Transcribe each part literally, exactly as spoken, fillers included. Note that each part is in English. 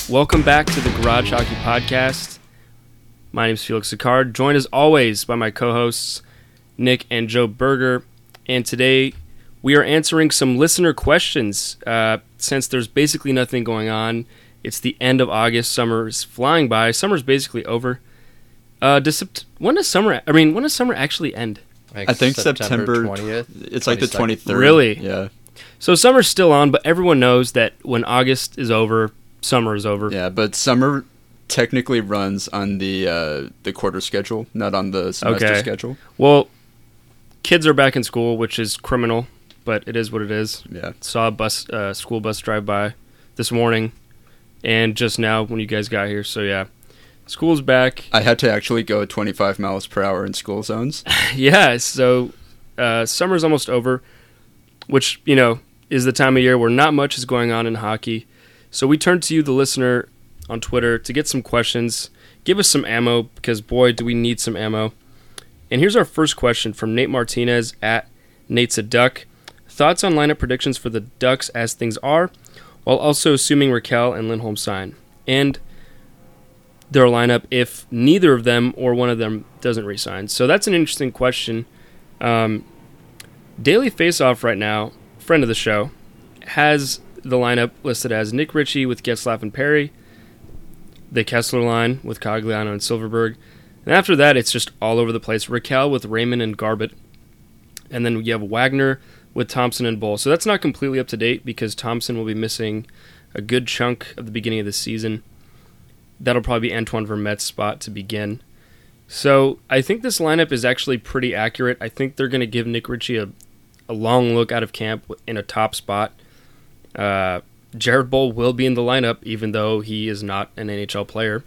Welcome back to the Garage Hockey Podcast. My name is Felix Sicard, joined as always by my co-hosts Nick and Joe Berger. And today we are answering some listener questions. Uh, since there's basically nothing going on, it's the end of August. Summer is flying by. Summer's basically over. Uh, does, when does summer? I mean, when does summer actually end? Like I think September twentieth. It's twenty-second. like the twenty-third. Really? Yeah. So summer's still on, but everyone knows that when August is over, summer is over. Yeah, but summer technically runs on the uh, the quarter schedule, not on the semester Okay. schedule. Well, kids are back in school, which is criminal, but it is what it is. Yeah. Saw a bus, uh, school bus drive by this morning, and just now when you guys got here. So yeah, school's back. I had to actually go at twenty-five miles per hour in school zones. Yeah, so uh, summer's almost over, which, you know, is the time of year where not much is going on in hockey. So we turn to you, the listener, on Twitter to get some questions. Give us some ammo, because boy, do we need some ammo. And here's our first question from Nate Martinez at Nate's a Duck. Thoughts on lineup predictions for the Ducks as things are, while also assuming Raquel and Lindholm sign, and their lineup if neither of them or one of them doesn't resign. So that's an interesting question. Um, Daily Faceoff right now, friend of the show, has the lineup listed as Nick Ritchie with Getzlaf and Perry, the Kessler line with Cogliano and Silverberg, and after that it's just all over the place. Raquel with Raymond and Garbett, and then you have Wagner with Thompson and Bull. So that's not completely up to date because Thompson will be missing a good chunk of the beginning of the season. That'll probably be Antoine Vermette's spot to begin. So I think this lineup is actually pretty accurate. I think they're going to give Nick Ritchie a, a long look out of camp in a top spot. Uh, Jared Bull will be in the lineup, even though he is not an N H L player.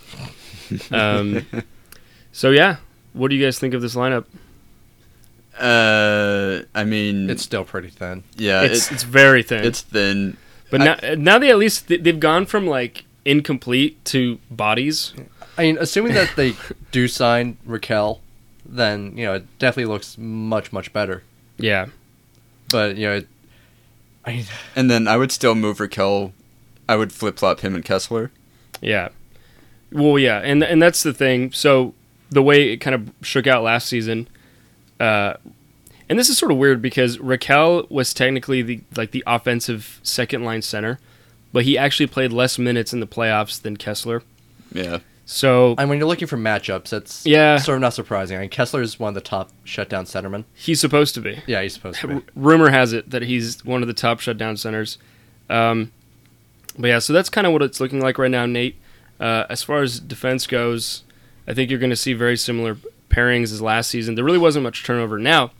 Um, so yeah, what do you guys think of this lineup? Uh, I mean, It's still pretty thin. yeah, It's it- it's very thin. it's thin. but I- now now they at least they've gone from like incomplete to bodies. I mean, assuming that they do sign Raquel, then, you know, it definitely looks much, much better. Yeah, But, you know, it, I mean, And then I would still move Raquel. I would flip flop him and Kessler. yeah. Well, yeah, and and that's the thing. So the way it kind of shook out last season, uh, and this is sort of weird because Raquel was technically the like the offensive second line center, but he actually played less minutes in the playoffs than Kessler. Yeah. So and when you're looking for matchups, it's Yeah. sort of not surprising. I mean, Kessler is one of the top shutdown centermen. he's supposed to be. Yeah, he's supposed to be. R- rumor has it that he's one of the top shutdown centers. Um, but yeah, so that's kind of what it's looking like right now, Nate. Uh, as far as defense goes, I think you're going to see very similar pairings as last season. There really wasn't much turnover. Now,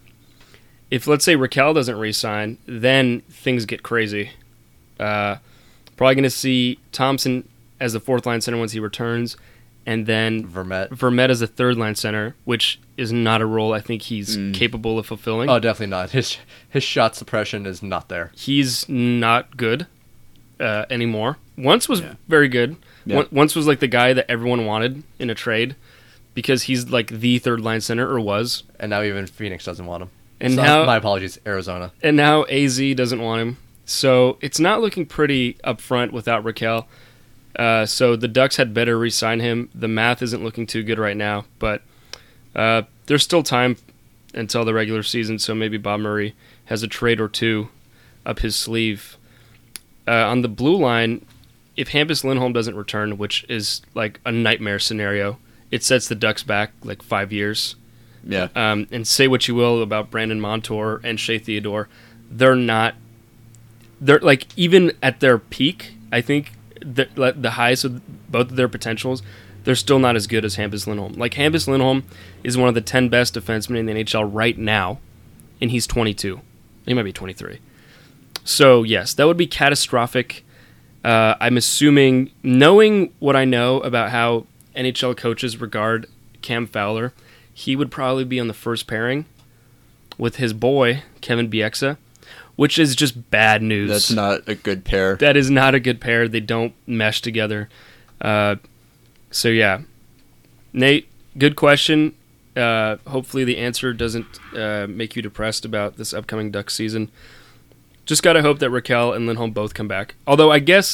if let's say Raquel doesn't re-sign, then things get crazy. Uh, probably going to see Thompson as the fourth line center once he returns, and then Vermette. Vermette as a third line center, which is not a role I think he's Mm. capable of fulfilling. Oh, definitely not. His his shot suppression is not there. He's not good uh, anymore. Once was Yeah. very good. Yeah. One- Once was like the guy that everyone wanted in a trade because he's like the third line center, or was. And now even Phoenix doesn't want him. And So, now my apologies, Arizona. and now A Z doesn't want him. So it's not looking pretty up front without Raquel. Uh, so the Ducks had better re-sign him. The math isn't looking too good right now, but uh, there's still time until the regular season, so maybe Bob Murray has a trade or two up his sleeve. Uh, on the blue line, if Hampus Lindholm doesn't return, which is like a nightmare scenario, it sets the Ducks back like five years. Yeah. Um, and say what you will about Brandon Montour and Shea Theodore, they're not. They're like even at their peak. I think the the highest of both of their potentials, they're still not as good as Hampus Lindholm. Like Hampus Lindholm is one of the ten best defensemen in the N H L right now, and he's twenty-two. He might be twenty-three. So yes, that would be catastrophic. Uh, I'm assuming, knowing what I know about how N H L coaches regard Cam Fowler, he would probably be on the first pairing with his boy, Kevin Bieksa, which is just bad news. That's not a good pair. That is not a good pair. They don't mesh together. Uh, so, yeah. Nate, good question. Uh, hopefully the answer doesn't uh, make you depressed about this upcoming Ducks season. Just got to hope that Raquel and Lindholm both come back. Although I guess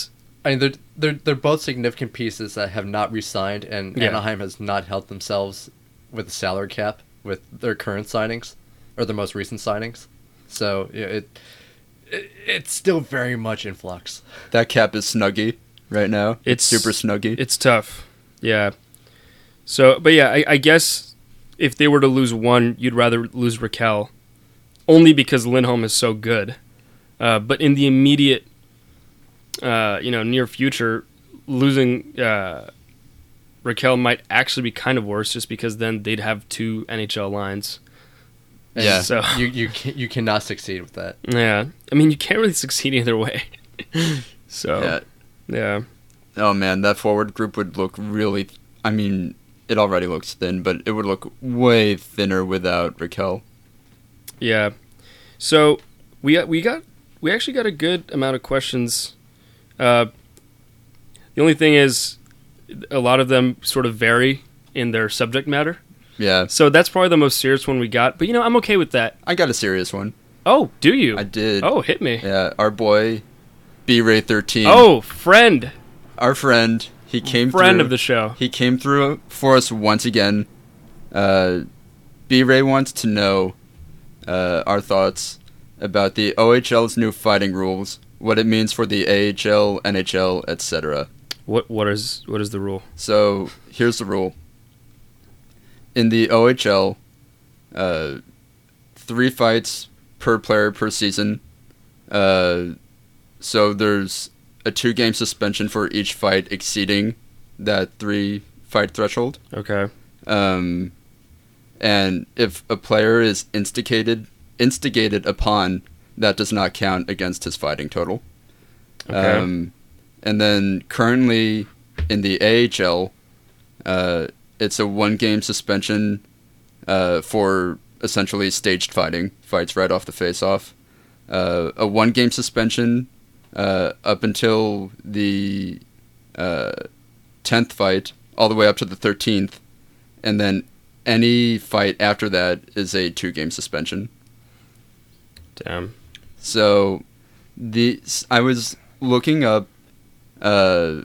I mean, they're, they're, they're both significant pieces that have not re-signed, and Yeah. Anaheim has not helped themselves with the salary cap with their current signings, or their most recent signings. So, yeah, it, it it's still very much in flux. That cap is snuggy right now. It's- It's super snuggy. It's tough. Yeah. So, but yeah, I, I guess if they were to lose one, you'd rather lose Raquel, only because Lindholm is so good. Uh, but in the immediate, uh, you know, near future, losing uh, Raquel might actually be kind of worse, just because then they'd have two N H L lines. And Yeah. So You you can, you cannot succeed with that. yeah, I mean, you can't really succeed either way. So yeah. yeah. Oh man, that forward group would look really. I mean, it already looks thin, but it would look way thinner without Raquel. Yeah. So we we got we actually got a good amount of questions. Uh, the only thing is, a lot of them sort of vary in their subject matter. Yeah, So that's probably the most serious one we got. But you know, I'm okay with that. I got a serious one. Oh, do you? I did. Oh, hit me. Yeah, our boy, B Ray thirteen. Oh, friend, Our friend. He came friend through. of the show. He came through for us once again. Uh, B Ray wants to know uh, our thoughts about the O H L's new fighting rules, what it means for the A H L, N H L, et cetera. What what is what is the rule? So here's the rule. In the O H L, uh, three fights per player per season. Uh, so there's a two-game suspension for each fight exceeding that three-fight threshold. Okay. Um, and if a player is instigated instigated upon, that does not count against his fighting total. Okay. Um, and then currently in the A H L, uh, it's a one-game suspension uh, for essentially staged fighting, fights right off the face-off. Uh, a one-game suspension uh, up until the uh, tenth fight, all the way up to the thirteenth, and then any fight after that is a two-game suspension. Damn. So, the I was looking up. Uh,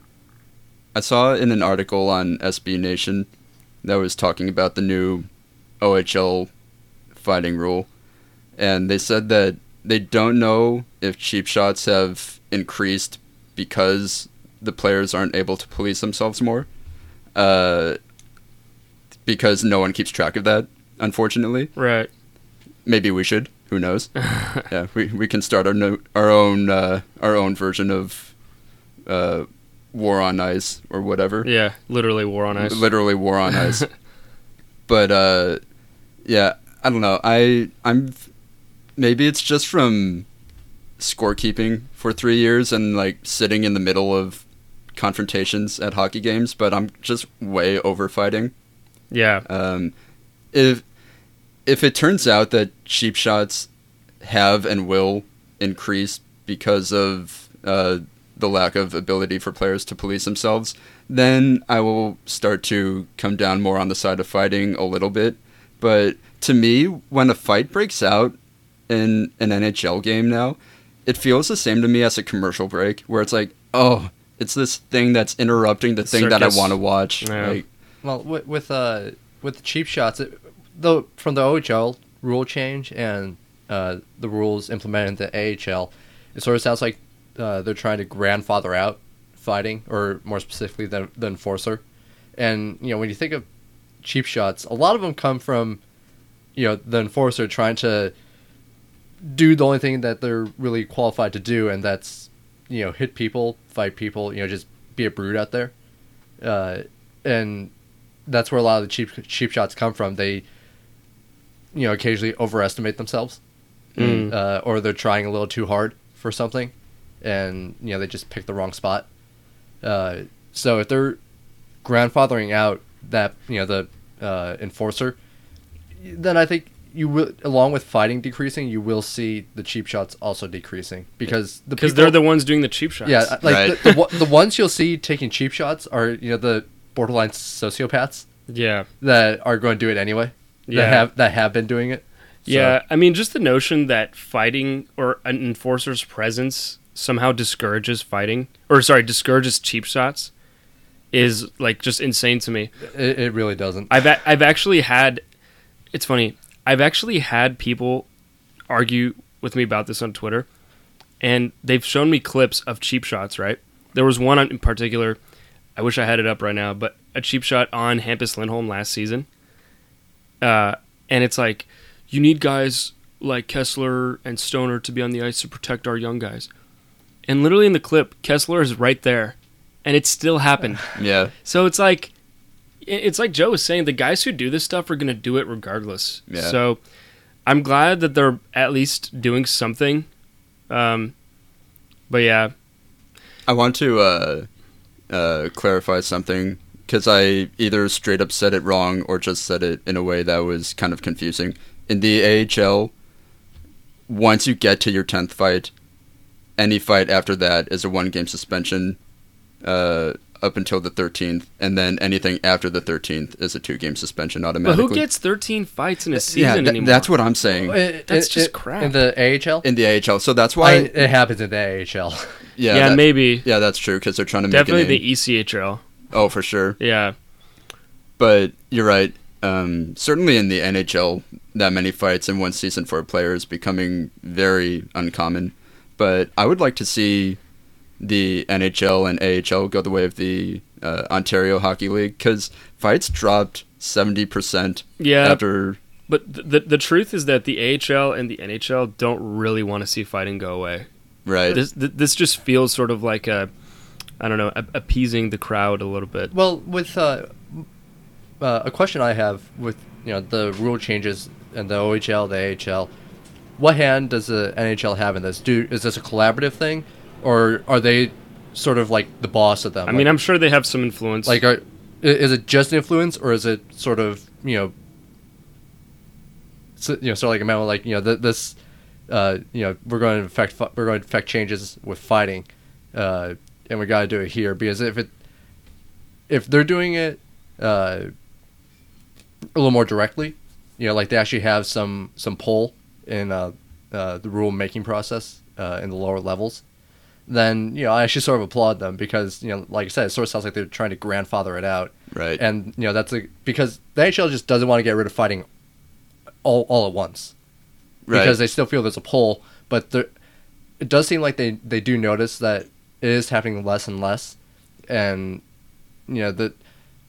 I saw in an article on S B Nation that was talking about the new O H L fighting rule, and they said that they don't know if cheap shots have increased because the players aren't able to police themselves more. Uh, because no one keeps track of that, unfortunately. Right. Maybe we should. Who knows? Yeah, we we can start our no, our own uh, our own version of uh, War on Ice or whatever. Yeah. Literally war on ice. Literally War on Ice. But uh, yeah, I don't know. I I'm maybe it's just from scorekeeping for three years and like sitting in the middle of confrontations at hockey games, but I'm just way over fighting. Yeah. Um, if if it turns out that cheap shots have and will increase because of uh, the lack of ability for players to police themselves, then I will start to come down more on the side of fighting a little bit. But to me, when a fight breaks out in an N H L game now, it feels the same to me as a commercial break, where it's like, oh, it's this thing that's interrupting the thing that I Circus. want to watch. Yeah. Like, Well, with with, uh, with the cheap shots, it, though from the O H L rule change and uh, the rules implemented in the A H L, it sort of sounds like uh, they're trying to grandfather out fighting, or more specifically, the, the enforcer. And you know, when you think of cheap shots, a lot of them come from, you know, the enforcer trying to do the only thing that they're really qualified to do, and that's, you know, hit people, fight people, you know, just be a brute out there. Uh, and that's where a lot of the cheap cheap shots come from. They, you know, occasionally overestimate themselves, Mm. uh, or they're trying a little too hard for something, and you know they just pick the wrong spot. Uh, so if they're grandfathering out that, you know, the uh, enforcer, then I think you will, along with fighting decreasing, you will see the cheap shots also decreasing, because the Because people- they're the ones doing the cheap shots. yeah, like Right. the, the one- the ones you'll see taking cheap shots are, you know, the borderline sociopaths Yeah. that are going to do it anyway. That Yeah. have that have been doing it. So- Yeah, I mean, just the notion that fighting or an enforcer's presence somehow discourages fighting, or sorry, discourages cheap shots, is like just insane to me. It, it really doesn't. I've a- I've actually had, it's funny, I've actually had people argue with me about this on Twitter, and they've shown me clips of cheap shots, right? There was one in particular, I wish I had it up right now, but a cheap shot on Hampus Lindholm last season. Uh, and it's like, you need guys like Kessler and Stoner to be on the ice to protect our young guys. And literally in the clip, Kessler is right there, and it still happened. Yeah. So it's like, it's like Joe was saying, the guys who do this stuff are going to do it regardless. Yeah. So I'm glad that they're at least doing something. Um, but yeah. I want to uh, uh, clarify something, because I either straight up said it wrong or just said it in a way that was kind of confusing. In the A H L, once you get to your tenth fight, any fight after that is a one-game suspension uh, up until the thirteenth, and then anything after the thirteenth is a two-game suspension But automatically. who gets thirteen fights in a yeah, season th- anymore? that's what I'm saying. It- That's it- just it- crap. In the A H L? In the A H L, so that's I why... mean, it happens in the A H L. yeah, yeah, that- maybe. Yeah, that's true, because they're trying to Definitely make a name. the E C H L. Oh, for sure. Yeah. But you're right. Um, certainly in the N H L, that many fights in one season for a player is becoming very uncommon. But I would like to see the N H L and A H L go the way of the uh, Ontario Hockey League, because fights dropped seventy percent Yeah. after... But th- the the truth is that the A H L and the N H L don't really want to see fighting go away. Right. This th- this just feels sort of like a, I don't know, a- appeasing the crowd a little bit. Well, with uh, uh, a question I have with you know the rule changes and the O H L, the A H L, what hand does the N H L have in this? Do is this a collaborative thing, or are they sort of like the boss of them? I mean, I'm sure they have some influence. like, are, i- is it just influence, or is it sort of you know, so, you know, sort of like a memo, like you know, th- this, uh, you know, we're going to affect fi- we're going to affect changes with fighting, uh, and we got to do it here, because if it, if they're doing it, uh, a little more directly, you know, like they actually have some some pull in uh, uh, the rule making process uh, in the lower levels, then you know I actually sort of applaud them, because you know, like I said, it sort of sounds like they're trying to grandfather it out. Right. And you know that's a, because the N H L just doesn't want to get rid of fighting all all at once, Right. because they still feel there's a pull, but there, it does seem like they, they do notice that it is happening less and less, and you know that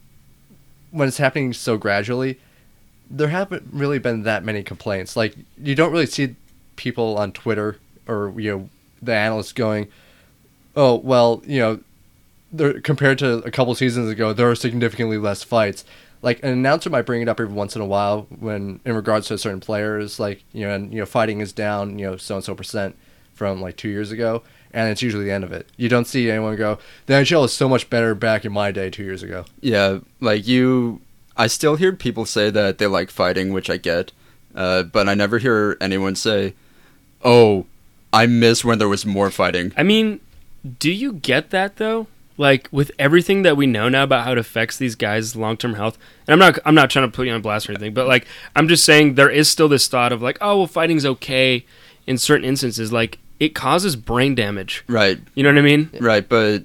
when it's happening so gradually, there haven't really been that many complaints. Like you don't really see people on Twitter or you know the analysts going, "Oh well, you know." There, compared to a couple seasons ago, there are significantly less fights. Like an announcer might bring it up every once in a while when, in regards to certain players, like you know, and you know, fighting is down, you know, so and so percent from like two years ago, and it's usually the end of it. You don't see anyone go, "The N H L is so much better back in my day two years ago." Yeah, like you... I still hear people say that they like fighting, which I get, uh, but I never hear anyone say, "Oh, I miss when there was more fighting." I mean, do you get that though? Like with everything that we know now about how it affects these guys' long-term health, and I'm not I'm not trying to put you on blast or anything, but like I'm just saying there is still this thought of like, oh well, fighting's okay in certain instances. Like it causes brain damage. Right. You know what I mean? Right, but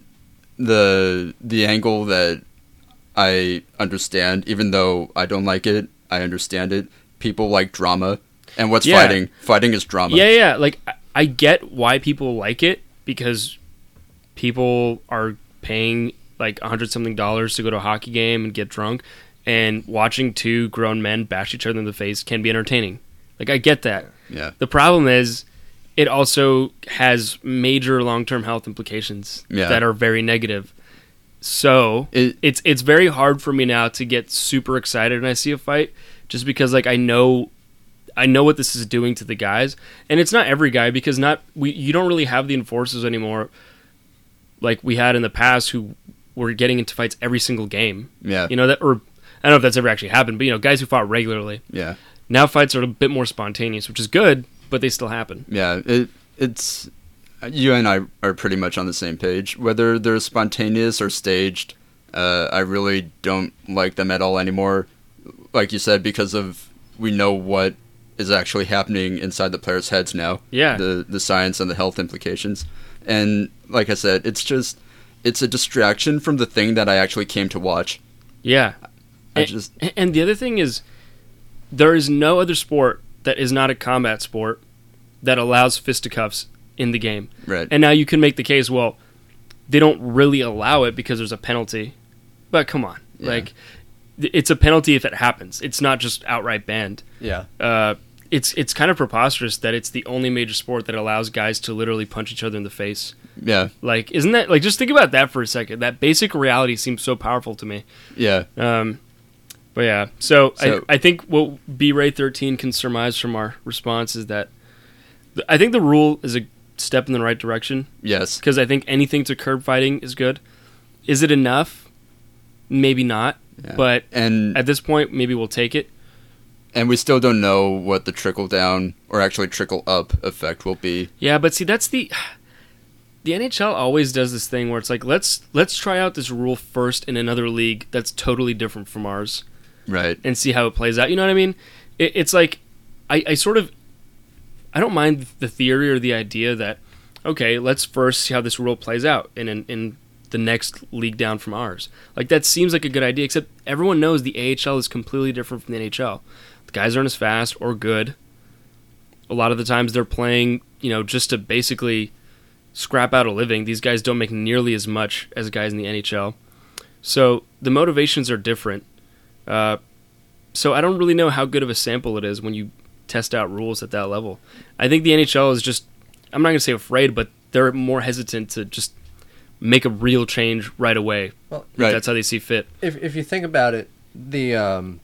the the angle that I understand, even though I don't like it, I understand it. People like drama, and what's Yeah. fighting? Fighting is drama. Yeah, yeah. Like I- I get why people like it, because people are paying like a hundred something dollars to go to a hockey game and get drunk, and watching two grown men bash each other in the face can be entertaining. Like I get that. Yeah. The problem is it also has major long-term health implications Yeah. that are very negative. So It- it's it's very hard for me now to get super excited when I see a fight, just because like I know I know what this is doing to the guys, and it's not every guy, because not we you don't really have the enforcers anymore like we had in the past, who were getting into fights every single game. Yeah. You know that, or I don't know if that's ever actually happened, but you know, guys who fought regularly. Yeah. Now fights are a bit more spontaneous, which is good, but they still happen. Yeah. It it's you and I are pretty much on the same page. Whether they're spontaneous or staged, uh, I really don't like them at all anymore. Like you said, because of we know what is actually happening inside the players' heads now. Yeah. The the science and the health implications. And like I said, it's just it's a distraction from the thing that I actually came to watch. Yeah. I and, just and the other thing is, there is no other sport that is not a combat sport that allows fisticuffs in the game. Right. And now you can make the case, well, they don't really allow it because there's a penalty. But come on. Yeah. Like, it's a penalty if it happens. It's not just outright banned. Yeah. Uh, it's it's kind of preposterous that it's the only major sport that allows guys to literally punch each other in the face. Yeah. Like, isn't that, like, just think about that for a second. That basic reality seems so powerful to me. Yeah. Um, but yeah, so, So- I, I think what B Ray thirteen can surmise from our response is that th- I think the rule is a step in the right direction, Yes. because I think anything to curb fighting is good. Is it enough? Maybe not, Yeah. but And at this point, maybe we'll take it. and we still don't know what the trickle down or actually trickle up effect will be. Yeah, but see, that's the the N H L always does this thing where it's like, let's let's try out this rule first in another league that's totally different from ours Right. and see how it plays out. You know what I mean? It, it's like I, I sort of I don't mind the theory or the idea that, okay, let's first see how this rule plays out in in, in the next league down from ours. Like, that seems like a good idea, except everyone knows the A H L is completely different from the N H L. The guys aren't as fast or good. A lot of the times they're playing, you know, just to basically scrap out a living. These guys don't make nearly as much as guys in the N H L. So the motivations are different. Uh, so I don't really know how good of a sample it is when you test out rules at that level. I think the N H L is just, I'm not going to say afraid, but they're more hesitant to just make a real change right away. Well, if Right. That's how they see fit. if if you think about it, the um,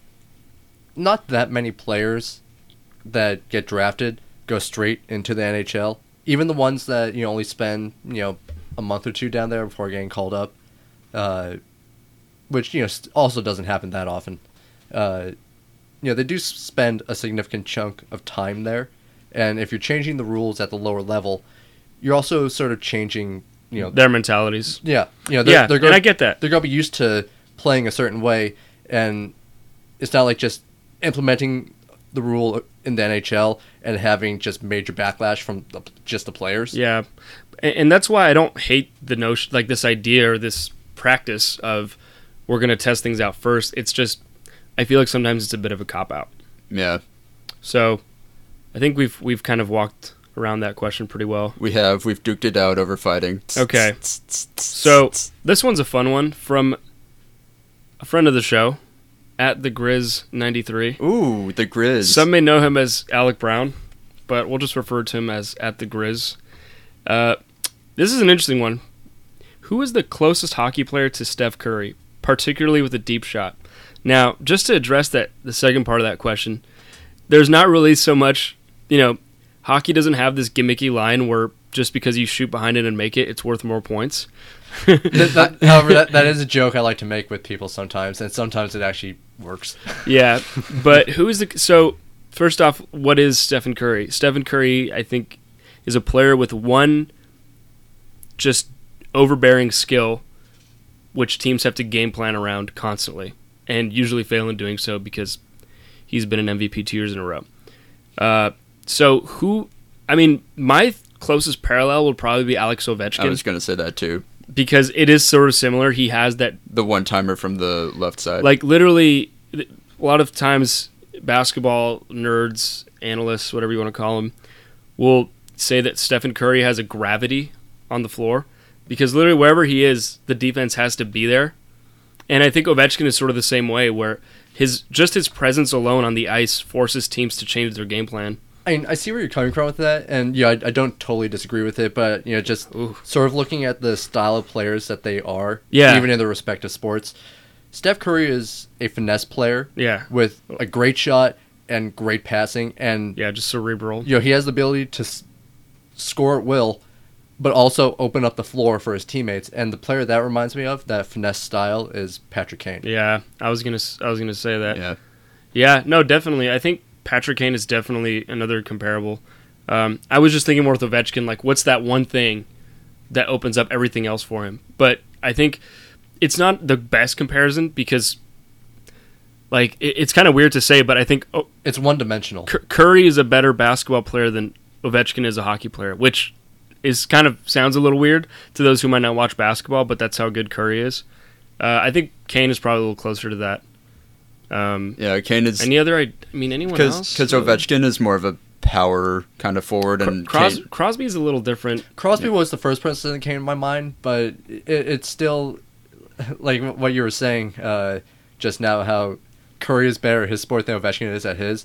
not that many players that get drafted go straight into the N H L. Even the ones that you know only spend you know a month or two down there before getting called up, uh, which you know st- also doesn't happen that often. Uh, you know they do s- spend a significant chunk of time there, and if you're changing the rules at the lower level, you're also sort of changing you know Their mentalities. yeah you know they're, Yeah, they're and going I get that. they're going to be used to playing a certain way, and it's not like just implementing the rule in the N H L and having just major backlash from the, just the players. Yeah, and, and that's why I don't hate the notion, like this idea or this practice of we're going to test things out first. It's just, I feel like sometimes it's a bit of a cop out. Yeah. So, I think we've we've kind of walked around that question pretty well. We have we've duked it out over fighting. Okay. So this one's a fun one from a friend of the show, at the Grizz ninety-three. Ooh, the Grizz. Some may know him as Alec Brown, but we'll just refer to him as at the Grizz. Uh, this is an interesting one. Who is the closest hockey player to Steph Curry, particularly with a deep shot? Now, just to address that, the second part of that question, there's not really so much, you know, hockey doesn't have this gimmicky line where just because you shoot behind it and make it, it's worth more points. That- that- however, that, that is a joke I like to make with people sometimes, and sometimes it actually works. Yeah, but who is the... So, first off, what is Stephen Curry? Stephen Curry, I think, is a player with one just overbearing skill, which teams have to game plan around constantly, and usually fail in doing so because he's been an M V P two years in a row. Uh, so, who... I mean, my closest parallel would probably be Alex Ovechkin, I was going to say that too. because it is sort of similar. He has that, The one timer from the left side. like, literally, a lot of times basketball nerds, analysts, whatever you want to call them, will say that Stephen Curry has a gravity on the floor, because literally wherever he is, the defense has to be there. And I think Ovechkin is sort of the same way, where his just his presence alone on the ice forces teams to change their game plan. I mean, I see where you're coming from with that, and yeah, I, I don't totally disagree with it, but you know, just Ooh. sort of looking at the style of players that they are, Yeah. even in their respective sports. Steph Curry is a finesse player Yeah, with a great shot and great passing, and yeah, just cerebral. you know he has the ability to s- score at will, but also open up the floor for his teammates. And the player that reminds me of that finesse style is Patrick Kane. Yeah, I was gonna I was gonna say that. yeah. Yeah, no, definitely. I think Patrick Kane is definitely another comparable. Um, I was just thinking more with Ovechkin, like, what's that one thing that opens up everything else for him? But I think it's not the best comparison because, like, it, it's kind of weird to say, but I think oh, It's one dimensional. Cur- Curry is a better basketball player than Ovechkin is a hockey player, which is kind of sounds a little weird to those who might not watch basketball, but that's how good Curry is. Uh, I think Kane is probably a little closer to that. Um, Yeah, Kane is any other? I, I mean, anyone else? because Ovechkin is more of a power kind of forward, and Cros- Kane, Crosby is a little different. Crosby was the first person that came to my mind, but it, it's still like what you were saying uh, just now. How Curry is better at his sport than Ovechkin is at his.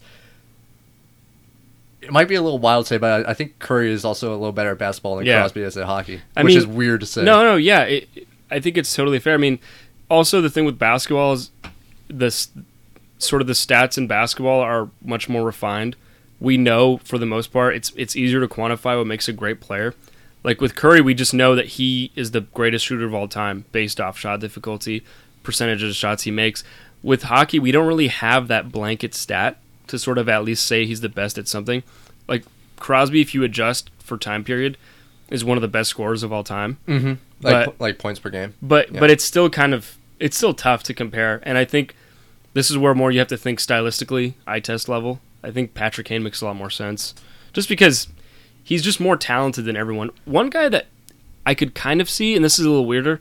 It might be a little wild to say, but I, I think Curry is also a little better at basketball than Yeah. Crosby is at hockey, I which mean, is weird to say. No, no, yeah, it, I think it's totally fair. I mean, also the thing with basketball is this sort of the stats in basketball are much more refined. We know for the most part it's it's easier to quantify what makes a great player. Like with Curry, we just know that he is the greatest shooter of all time based off shot difficulty, percentage of shots he makes. With hockey, we don't really have that blanket stat to sort of at least say he's the best at something. Like Crosby, if you adjust for time period, is one of the best scorers of all time. Mm-hmm. Like But- like points per game. But Yeah. but it's still kind of it's still tough to compare, and I think this is where more you have to think stylistically, eye test level. I think Patrick Kane makes a lot more sense, just because he's just more talented than everyone. One guy that I could kind of see, and this is a little weirder,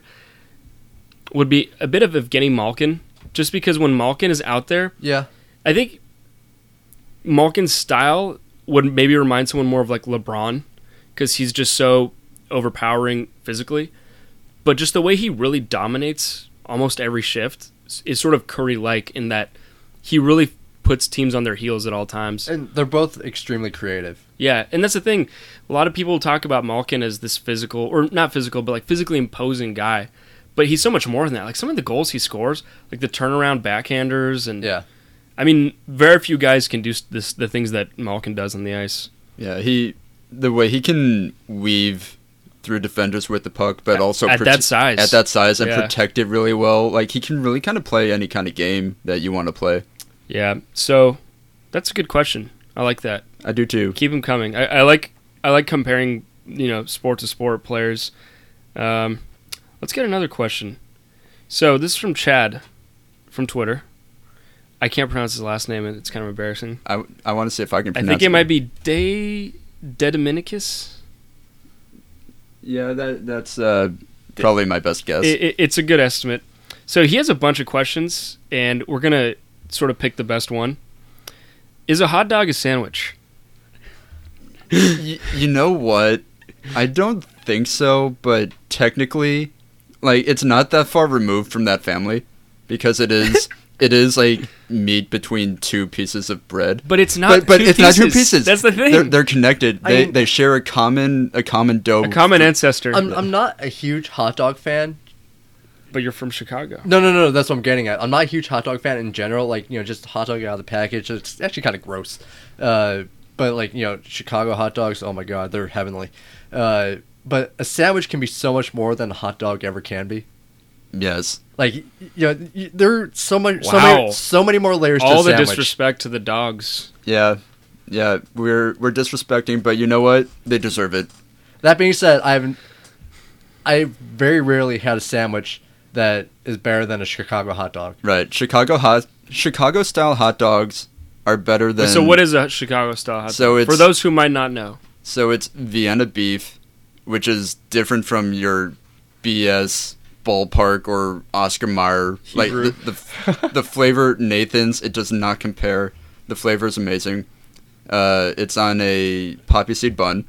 would be a bit of Evgeny Malkin, just because when Malkin is out there, Yeah. I think Malkin's style would maybe remind someone more of like LeBron, because he's just so overpowering physically. But just the way he really dominates almost every shift is sort of Curry-like in that he really puts teams on their heels at all times. And they're both extremely creative. Yeah, and that's the thing. A lot of people talk about Malkin as this physical, or not physical, but like physically imposing guy. But he's so much more than that. Like some of the goals he scores, like the turnaround backhanders, and Yeah. I mean, very few guys can do this, the things that Malkin does on the ice. yeah, he the way he can weave through defenders with the puck, but At- also at that size. at that size and Yeah. protect it really well. Like he can really kind of play any kind of game that you want to play. Yeah, so that's a good question. I like that. I do too. Keep them coming. I, I like I like comparing, you know, sport to sport players. Um, let's get another question. So this is from Chad from Twitter. I can't pronounce his last name, and it's kind of embarrassing. I, I want to see if I can I pronounce think it might be De Dedominicus. Yeah, that that's uh, probably my best guess. It, it, it's a good estimate. So he has a bunch of questions, and we're gonna sort of pick the best one. Is a hot dog a sandwich? Y- you know what? I don't think so, but technically, like, it's not that far removed from that family, because it is it is like meat between two pieces of bread. But it's not. But but two it's pieces. not two pieces. That's the thing. They're, they're connected. I they mean- they share a common a common dough. a common ancestor. I'm I'm not a huge hot dog fan. But you're from Chicago. No, no, no. That's what I'm getting at. I'm not a huge hot dog fan in general. Like, you know, just hot dog out of the package. It's actually kind of gross. Uh, but like, you know, Chicago hot dogs. Oh my god, they're heavenly. Uh, but a sandwich can be so much more than a hot dog ever can be. Yes. Like, y- you know, y- there are so much, so Wow. many, so many more layers to All a the sandwich. disrespect to the dogs. Yeah. Yeah. We're we're disrespecting, but you know what? They deserve it. That being said, I haven't. I very rarely had a sandwich that is better than a Chicago hot dog. Right. Chicago hot Chicago style hot dogs are better than. so what is a Chicago style hot So dog? it's- For those who might not know. So it's Vienna beef, which is different from your B S ballpark or Oscar Mayer. Like Hebrew. the, the the flavor Nathan's, it does not compare. The flavor is amazing. Uh, it's on a poppy seed bun.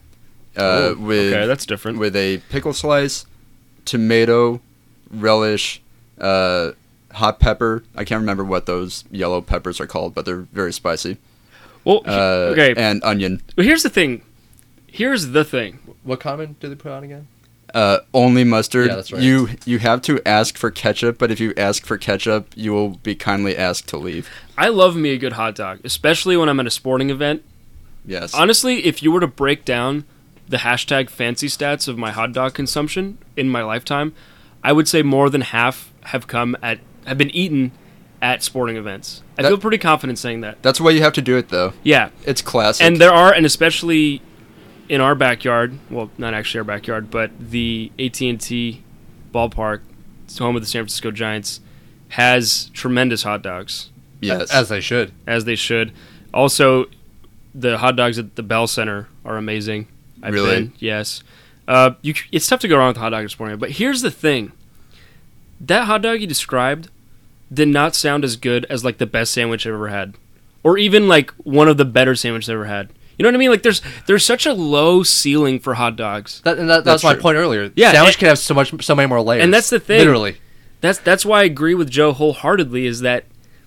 Uh, Ooh, with okay, that's different. with a pickle slice, tomato, relish, uh, hot pepper. I can't remember what those yellow peppers are called, but they're very spicy. Well, he- Uh, okay. and onion. But here's the thing. Here's the thing. What condiment do they put on again? Uh, only mustard. Yeah, that's right. You you have to ask for ketchup, but if you ask for ketchup, you will be kindly asked to leave. I love me a good hot dog, especially when I'm at a sporting event. Yes. Honestly, if you were to break down the hashtag fancy stats of my hot dog consumption in my lifetime, I would say more than half have come at have been eaten at sporting events. I That- feel pretty confident saying that. That's why you have to do it, though. Yeah, It's classic. and there are, and especially in our backyard. Well, not actually our backyard, but the A T and T ballpark, it's home of the San Francisco Giants, has tremendous hot dogs, yes. As they should. as they should. Also, the hot dogs at the Bell Center are amazing. I've Really? been, yes. Uh, you, c- it's tough to go wrong with hot dog this morning, but here's the thing. That hot dog you described did not sound as good as like the best sandwich I've ever had. Or even like one of the better sandwiches I've ever had. You know what I mean? Like there's there's such a low ceiling for hot dogs. That, and that, That's that's my true. point earlier. Yeah, Sandwich and- can have so much, so many more layers. And that's the thing. Literally. That's that's why I agree with Joe wholeheartedly. Is that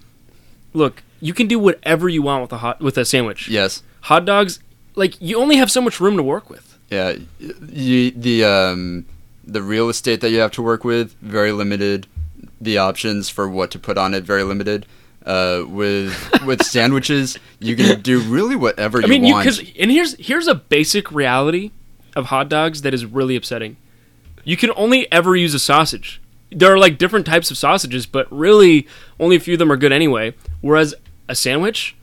look, you can do whatever you want with a hot with a sandwich. Yes. Hot dogs, like you only have so much room to work with. Yeah. You, the um, the real estate that you have to work with, very limited. The options for what to put on it, very limited. Uh, with with sandwiches, you can do really whatever you I mean, you want. because and here's here's a basic reality of hot dogs that is really upsetting. You can only ever use a sausage. There are like different types of sausages, but really only a few of them are good anyway. Whereas a sandwich,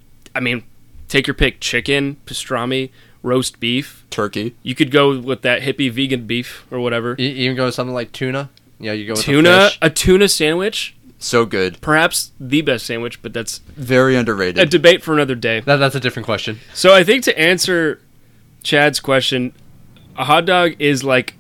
I mean, take your pick: chicken, pastrami, roast beef. Turkey. You could go with that hippie vegan beef or whatever. You even go to something like tuna. Yeah, you go with the Tuna, fish. a tuna sandwich, So good. perhaps the best sandwich, but that's Very a underrated. debate for another day. That, that's a different question. So I think to answer Chad's question, a hot dog is like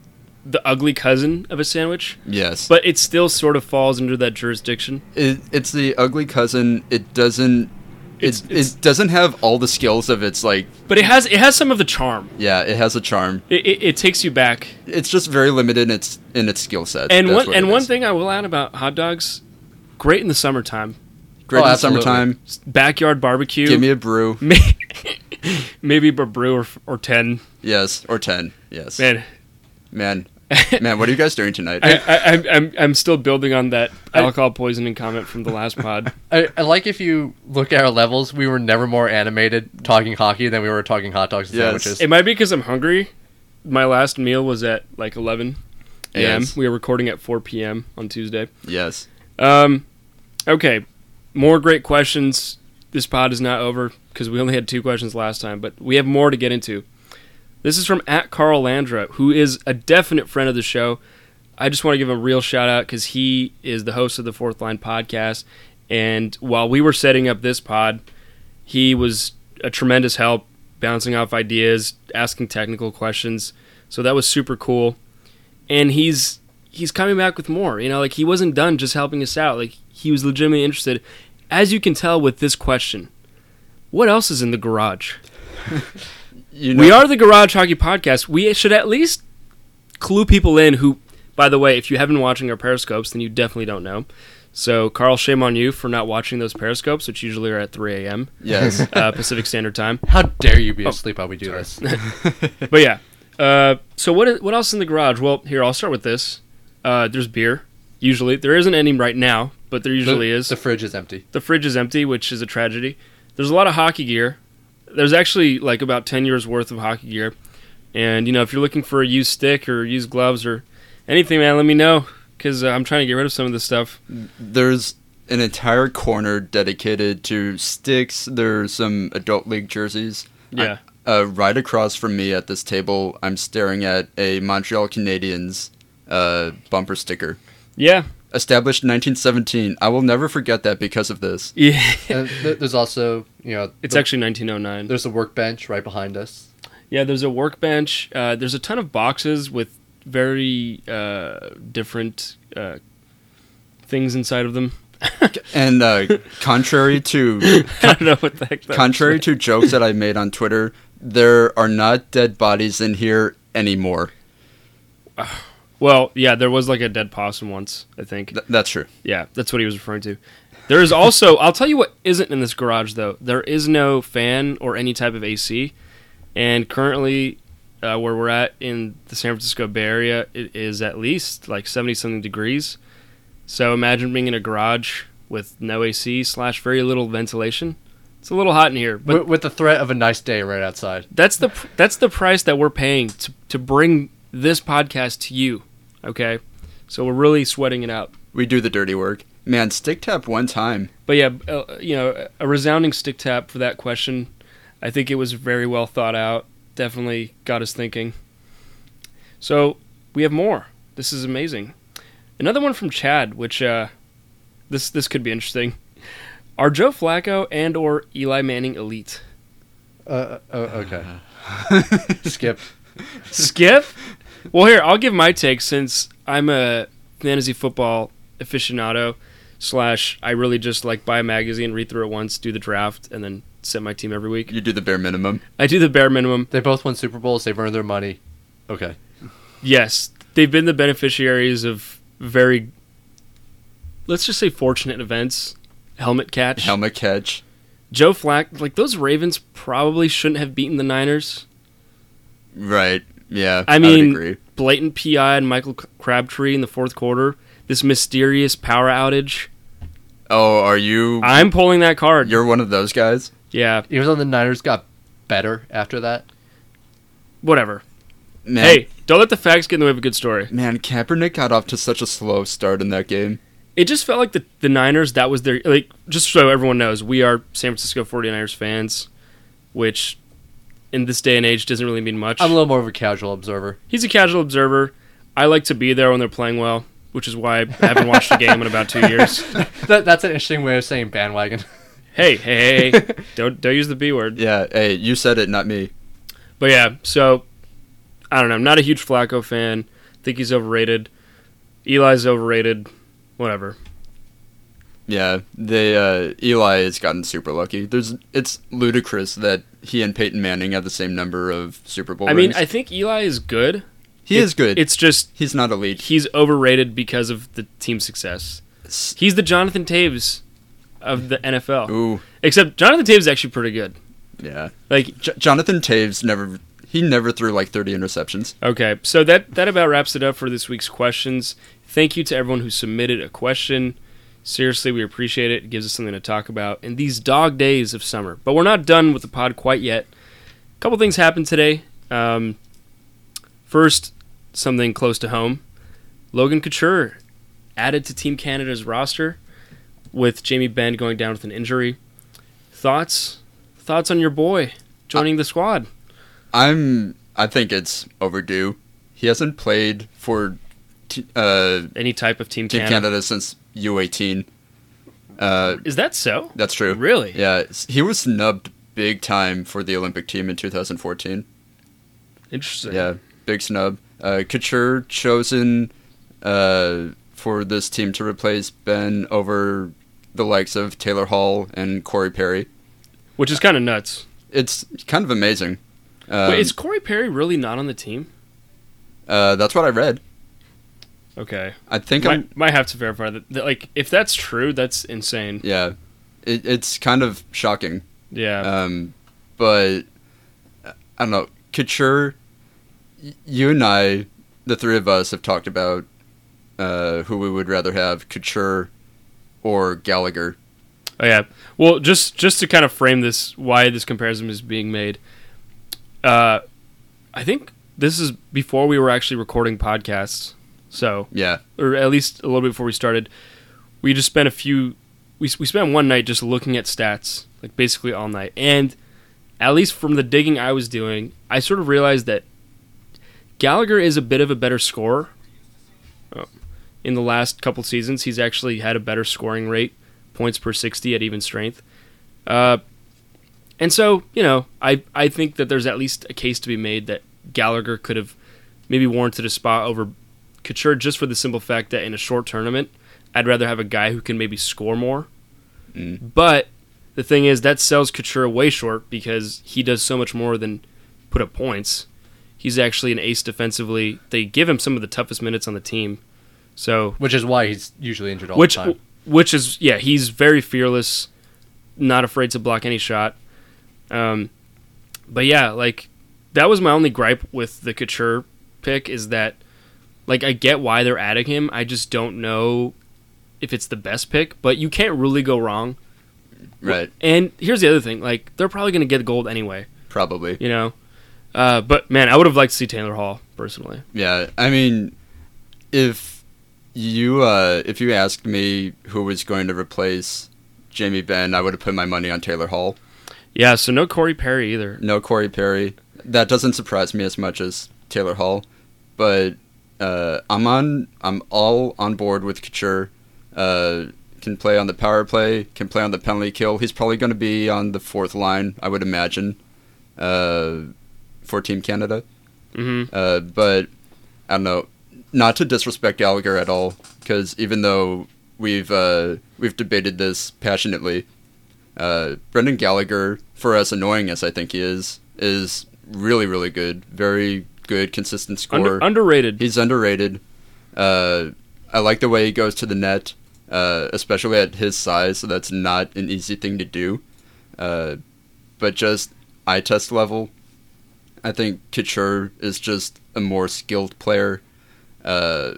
the ugly cousin of a sandwich, Yes. but it still sort of falls under that jurisdiction. It, it's the ugly cousin. It doesn't. It's- It, it's- it doesn't have all the skills of its like. But it has it has some of the charm. Yeah, it has a charm. It, it, it takes you back. It's just very limited in its in its skill set. And That's one what and it one is. thing I will add about hot dogs, great in the summertime, Great Oh, in the absolutely. summertime. backyard barbecue. Give me a brew. May- maybe a brew or, or ten. Yes, or ten. Yes. Man, Man. Man, what are you guys doing tonight? I, I, I'm I'm I'm still building on that I- alcohol poisoning comment from the last pod. I, I like if you look at our levels, we were never more animated talking hockey than we were talking hot dogs and Yes. sandwiches. It might be because I'm hungry. My last meal was at like eleven a.m. Yes. We were recording at four p.m. on Tuesday. Yes. Um, okay, more great questions. This pod is not over because we only had two questions last time, but we have more to get into. This is from at Carl Landra, who is a definite friend of the show. I just want to give him a real shout out because he is the host of the Fourth Line podcast. And while we were setting up this pod, he was a tremendous help, bouncing off ideas, asking technical questions. So that was super cool. And he's he's coming back with more. You know, like he wasn't done just helping us out. Like he was legitimately interested. As you can tell with this question, what else is in the garage? You know, We are the Garage Hockey Podcast. We should at least clue people in who, by the way, if you haven't been watching our Periscopes, then you definitely don't know. So, Carl, shame on you for not watching those Periscopes, which usually are at three a.m. Yes. uh, Pacific Standard Time. How dare you be Oh, asleep while we do this? But yeah, uh, so what is, what else is in the garage? Well, here, I'll start with this. Uh, there's beer, usually. There isn't any right now, but there usually the, is. The fridge is empty. The fridge is empty, which is a tragedy. There's a lot of hockey gear. There's actually like about ten years worth of hockey gear. And, you know, if you're looking for a used stick or used gloves or anything, man, let me know because uh, I'm trying to get rid of some of this stuff. There's an entire corner dedicated to sticks. There's some adult league jerseys. Yeah. Uh, right across from me at this table, I'm staring at a Montreal Canadiens uh, bumper sticker. Yeah. Established in nineteen seventeen. I will never forget that because of this. Yeah. And th- there's also, you know, It's the- actually nineteen oh nine. there's a workbench right behind us. Yeah, there's a workbench. Uh, there's a ton of boxes with very uh, different uh, things inside of them. And uh, contrary to I don't know what the heck that contrary was. to jokes that I made on Twitter, there are not dead bodies in here anymore. Well, yeah, there was like a dead possum once, I think. Th- that's true. Yeah, that's what he was referring to. There is also, I'll tell you what isn't in this garage, though. There is no fan or any type of A C. And currently, uh, where we're at in the San Francisco Bay Area, it is at least like seventy-something degrees. So imagine being in a garage with no A C slash very little ventilation. It's a little hot in here. But with, with the threat of a nice day right outside. that's the pr- that's the price that we're paying to, to bring this podcast to you, okay? So we're really sweating it out. We do the dirty work. Man, stick tap one time. But yeah, uh, you know, a resounding stick tap for that question. I think it was very well thought out. Definitely got us thinking. So we have more. This is amazing. Another one from Chad, which uh, this this could be interesting. Are Joe Flacco and or Eli Manning elite? Uh, oh, okay. Skip. Skip? Well, here, I'll give my take since I'm a fantasy football aficionado slash I really just like buy a magazine, read through it once, do the draft, and then set my team every week. You do the bare minimum. I do the bare minimum. They both won Super Bowls. They've earned their money. Okay. Yes, they've been the beneficiaries of very, let's just say, fortunate events. Helmet catch. Helmet catch. Joe Flacco, like those Ravens probably shouldn't have beaten the Niners. Right. Yeah. I would mean, agree. blatant P I on Michael Crabtree in the fourth quarter. This mysterious power outage. Oh, are you? I'm pulling that card. You're one of those guys. Yeah, Even though the Niners got better after that. whatever. Man, Hey, don't let the facts get in the way of a good story. man, Kaepernick got off to such a slow start in that game. It just felt like the, the Niners, that was their, like, just so everyone knows, we are San Francisco forty-niners fans, which in this day and age doesn't really mean much. I'm a little more of a casual observer. He's a casual observer. I like to be there when they're playing well, which is why I haven't watched a game in about two years. That, that's an interesting way of saying bandwagon. Hey, hey, hey, don't don't use the B word. Yeah. Hey, you said it, not me. But yeah, so I don't know. I'm not a huge Flacco fan. Think he's overrated. Eli's overrated. Whatever. Yeah, they uh, Eli has gotten super lucky. There's it's ludicrous that he and Peyton Manning have the same number of Super Bowl I mean, rings. I think Eli is good. he It- is good. It's just He's not elite. he's overrated because of the team success. S- He's the Jonathan Taves of the N F L. Ooh, Except Jonathan Taves is actually pretty good. yeah. Like, J- Jonathan Taves never he never threw like thirty interceptions. okay, so that that about wraps it up for this week's questions. Thank you to everyone who submitted a question. Seriously, we appreciate it. It gives us something to talk about in these dog days of summer. But we're not done with the pod quite yet. A couple things happened today. Um, first, something close to home. Logan Couture added to Team Canada's roster with Jamie Benn going down with an injury. Thoughts? Thoughts on your boy joining the squad? I'm I think it's overdue. He hasn't played for t- uh, Any type of Team Team Canada? Canada since U eighteen. Uh, Is that so? that's true. Really? Yeah, s- he was snubbed big time for the Olympic team in two thousand fourteen. Interesting. Yeah, big snub. Uh, Couture chosen uh, for this team to replace Ben over the likes of Taylor Hall and Corey Perry. Which is kind of nuts. It's kind of amazing. Um, Wait, is Corey Perry really not on the team? uh, that's what I read. Okay. I think I'm. Might, might have to verify that. that. Like, if that's true, that's insane. Yeah, it, it's kind of shocking. Yeah. Um, but I don't know. Couture, y- you and I, the three of us, have talked about uh, who we would rather have, Couture or Gallagher. oh, yeah. Well, just just to kind of frame this, why this comparison is being made, uh, I think this is before we were actually recording podcasts. So, Yeah, or at least a little bit before we started, we just spent a few, we, we spent one night just looking at stats, like basically all night. And at least from the digging I was doing, I sort of realized that Gallagher is a bit of a better scorer. Oh. In the last couple seasons, he's actually had a better scoring rate, points per sixty at even strength. Uh, and so, you know, I, I think that there's at least a case to be made that Gallagher could have maybe warranted a spot over Couture just for the simple fact that in a short tournament, I'd rather have a guy who can maybe score more. Mm. But the thing is, that sells Couture way short because he does so much more than put up points. He's actually an ace defensively. They give him some of the toughest minutes on the team. So, Which is why he's usually injured all which the time. which is yeah, he's very fearless, not afraid to block any shot. Um, but yeah, like that was my only gripe with the Couture pick is that. Like, I get why they're adding him. I just don't know if it's the best pick, but you can't really go wrong. right. And here's the other thing. Like, they're probably going to get gold anyway, Probably. you know? Uh, but, man, I would have liked to see Taylor Hall, personally. Yeah, I mean, if you uh, if you asked me who was going to replace Jamie Benn, I would have put my money on Taylor Hall. Yeah, so no Corey Perry either. No Corey Perry. That doesn't surprise me as much as Taylor Hall, but uh, I'm on. I'm all on board with Couture. Uh, can play on the power play. Can play on the penalty kill. He's probably going to be on the fourth line, I would imagine. uh, for Team Canada. Mm-hmm. Uh, but I don't know, not to disrespect Gallagher at all, because even though we've uh, we've debated this passionately, uh, Brendan Gallagher, for as annoying as I think he is, is really really good, very good, consistent scorer. Under, underrated. He's underrated. Uh, I like the way he goes to the net, uh, especially at his size. So that's not an easy thing to do. Uh, but just eye test level, I think Couture is just a more skilled player. Uh,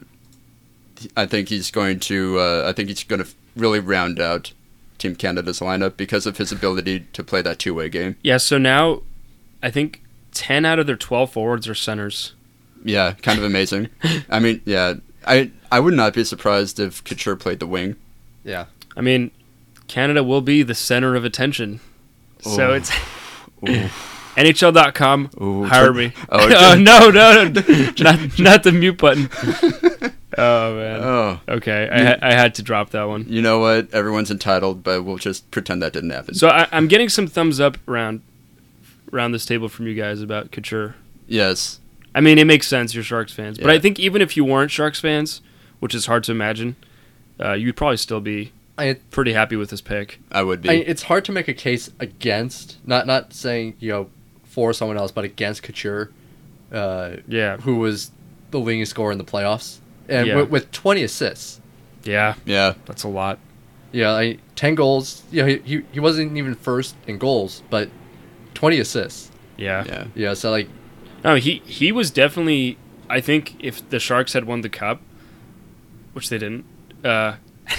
I think he's going to. Uh, I think he's going to really round out Team Canada's lineup because of his ability to play that two-way game. Yeah. So now, I think ten out of their twelve forwards are centers. Yeah, kind of amazing. I mean, yeah, I I would not be surprised if Couture played the wing. Yeah. I mean, Canada will be the center of attention. So Ooh. it's Ooh. N H L dot com. Ooh, Hire turn- me. oh, Oh, turn- no, no, no. not, not the mute button. Oh, man. Oh, Okay, I, ha- I had to drop that one. you know what? Everyone's entitled, but we'll just pretend that didn't happen. So I, I'm getting some thumbs up around, around this table from you guys about Couture. Yes. I mean, it makes sense. You're Sharks fans. But Yeah. I think even if you weren't Sharks fans, which is hard to imagine, uh, you'd probably still be I, pretty happy with this pick. I would be. I, it's hard to make a case against, not not saying, you know, for someone else, but against Couture, uh, Yeah. who was the leading scorer in the playoffs. And Yeah. with, with twenty assists. Yeah, yeah. that's a lot. Yeah, I, ten goals. You know, he, he, he wasn't even first in goals, but twenty assists. Yeah. Yeah. Yeah, so, like, No, he he was definitely. I think if the Sharks had won the cup, which they didn't. Uh,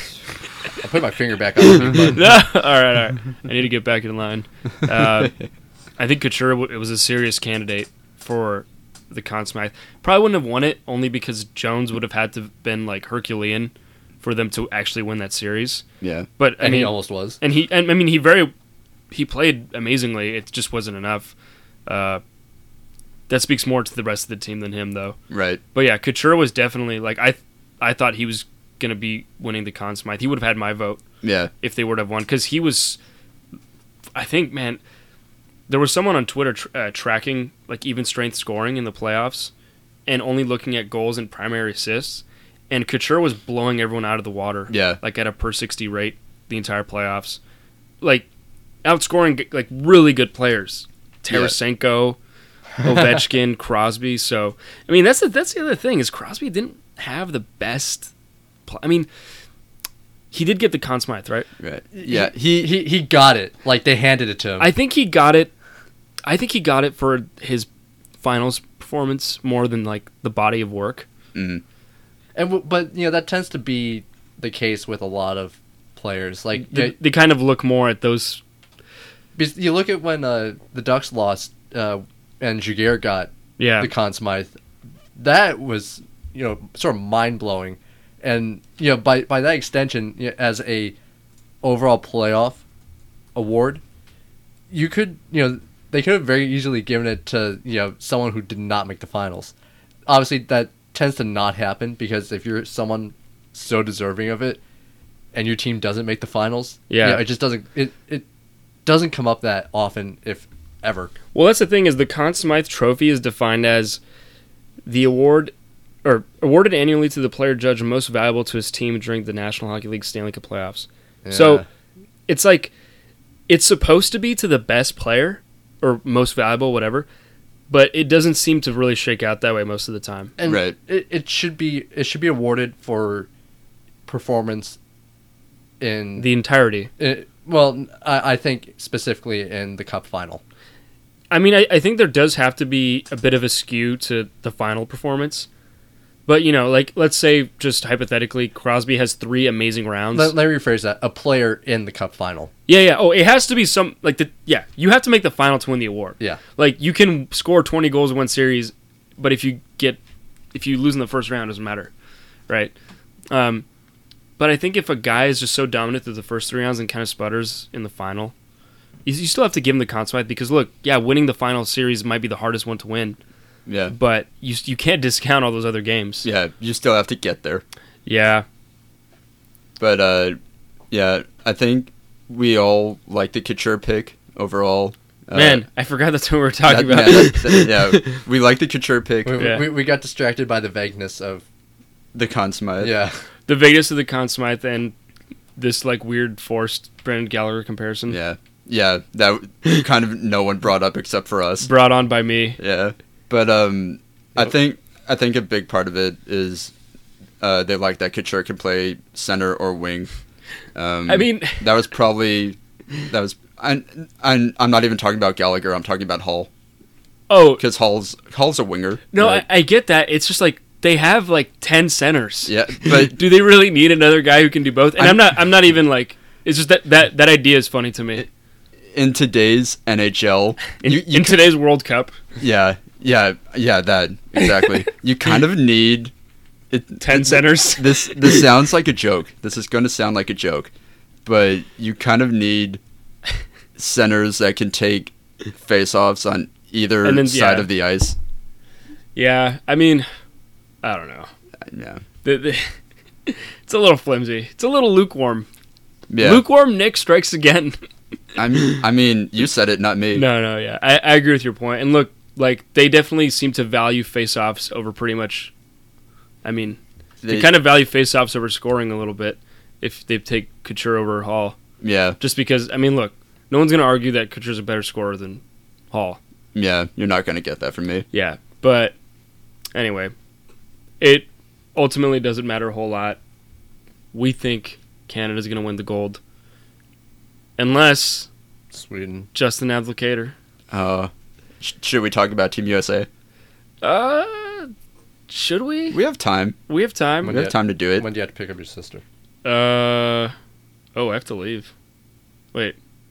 I'll put my finger back on the mute button. no, all right, all right. I need to get back in line. Uh, I think Couture w- it was a serious candidate for the Conn Smythe. Probably wouldn't have won it only because Jones would have had to have been like Herculean for them to actually win that series. Yeah. But I And mean, he almost was. and he and I mean he very he played amazingly. It just wasn't enough. Uh, that speaks more to the rest of the team than him, though. Right. But yeah, Couture was definitely like I, I thought he was gonna be winning the Conn Smythe. He would have had my vote Yeah. if they would have won because he was. I think, man, there was someone on Twitter tr- uh, tracking like even strength scoring in the playoffs, and only looking at goals and primary assists, and Couture was blowing everyone out of the water. Yeah. like at a per sixty rate the entire playoffs, like outscoring like really good players, Tarasenko, Ovechkin, Crosby. So I mean that's the, that's the other thing is Crosby didn't have the best. Pl- I mean, he did get the Conn Smythe, right? Right. Yeah. He. He he got it. Like, they handed it to him. I think he got it. I think he got it for his finals performance more than like the body of work. Mm, and w- But, you know, that tends to be the case with a lot of players. Like, They, yeah, they kind of look more at those. because you look at when uh, the Ducks lost uh, and Jaguar got Yeah, the Conn Smythe, that was, you know, sort of mind-blowing. And, you know, by, by that extension, you know, as a overall playoff award, you could, you know, they could have very easily given it to, you know, someone who did not make the finals. Obviously, that tends to not happen because if you're someone so deserving of it and your team doesn't make the finals, Yeah. you know, it just doesn't, it, it doesn't come up that often, if ever. Well, that's the thing is the Conn Smythe Trophy is defined as the award or awarded annually to the player judged most valuable to his team during the National Hockey League Stanley Cup playoffs. So Yeah. it's like it's supposed to be to the best player or most valuable, whatever, but it doesn't seem to really shake out that way most of the time. And Right. it, it should be it should be awarded for performance in The entirety. it, well, I, I think specifically in the Cup final. I mean, I, I think there does have to be a bit of a skew to the final performance. But, you know, like, let's say, just hypothetically, Crosby has three amazing rounds. Let, let me rephrase that: a player in the Cup final. yeah, yeah. Oh, it has to be some, like, the yeah, you have to make the final to win the award. Yeah, Like, you can score twenty goals in one series, but if you get, if you lose in the first round, it doesn't matter. Right? Um, but I think if a guy is just so dominant through the first three rounds and kind of sputters in the final, you, you still have to give him the Conn Smythe because, look, yeah, winning the final series might be the hardest one to win. yeah. But you you can't discount all those other games. Yeah. You still have to get there. Yeah. But uh, yeah, I think we all like the Couture pick overall. Uh, Man, I forgot that's what we were talking that- about. yeah, that- that- yeah, we like the Couture pick, We, Yeah. we, we got distracted by the vagueness of the Conn Smythe. yeah. The Vegas of the Conn Smythe and this like weird forced Brendan Gallagher comparison. yeah, yeah. That kind of no one brought up except for us. Brought on by me. Yeah, but um, I Yep. think I think a big part of it is uh, they like that Couture can play center or wing. Um, I mean, that was probably that was. I'm, I'm I'm not even talking about Gallagher. I'm talking about Hall oh because Hall's Hall's a winger. no, but- I, I get that. It's just like they have like ten centers. yeah, but Do they really need another guy who can do both? And I'm, I'm- not. I'm not even like. It's just that that, that idea is funny to me. in today's N H L, In, you, you in today's World Cup, yeah, yeah, yeah, that exactly. You kind of need it, ten it- centers. This this sounds like a joke. This is going to sound like a joke, but you kind of need centers that can take face-offs on either And then, side yeah. of the ice. Yeah, I mean, I don't know. Yeah, The, the, it's a little flimsy. It's a little lukewarm. yeah. Lukewarm Nick strikes again. I mean, I mean, you said it, not me. No, no, yeah. I, I agree with your point. And look, like, they definitely seem to value face-offs over pretty much... I mean, they, They- kind of value face-offs over scoring a little bit if they take Couture over Hall. Yeah, Just because, I mean, look, no one's going to argue that Couture's a better scorer than Hall. yeah. You're not going to get that from me. Yeah, but anyway, it ultimately doesn't matter a whole lot. We think Canada's going to win the gold. Unless Sweden. Justin Advocator. Uh, sh- should we talk about Team U S A? Uh, should we? We have time. We have time. We Yeah. have time to do it. When do you have to pick up your sister? Uh, oh, I have to leave. Wait.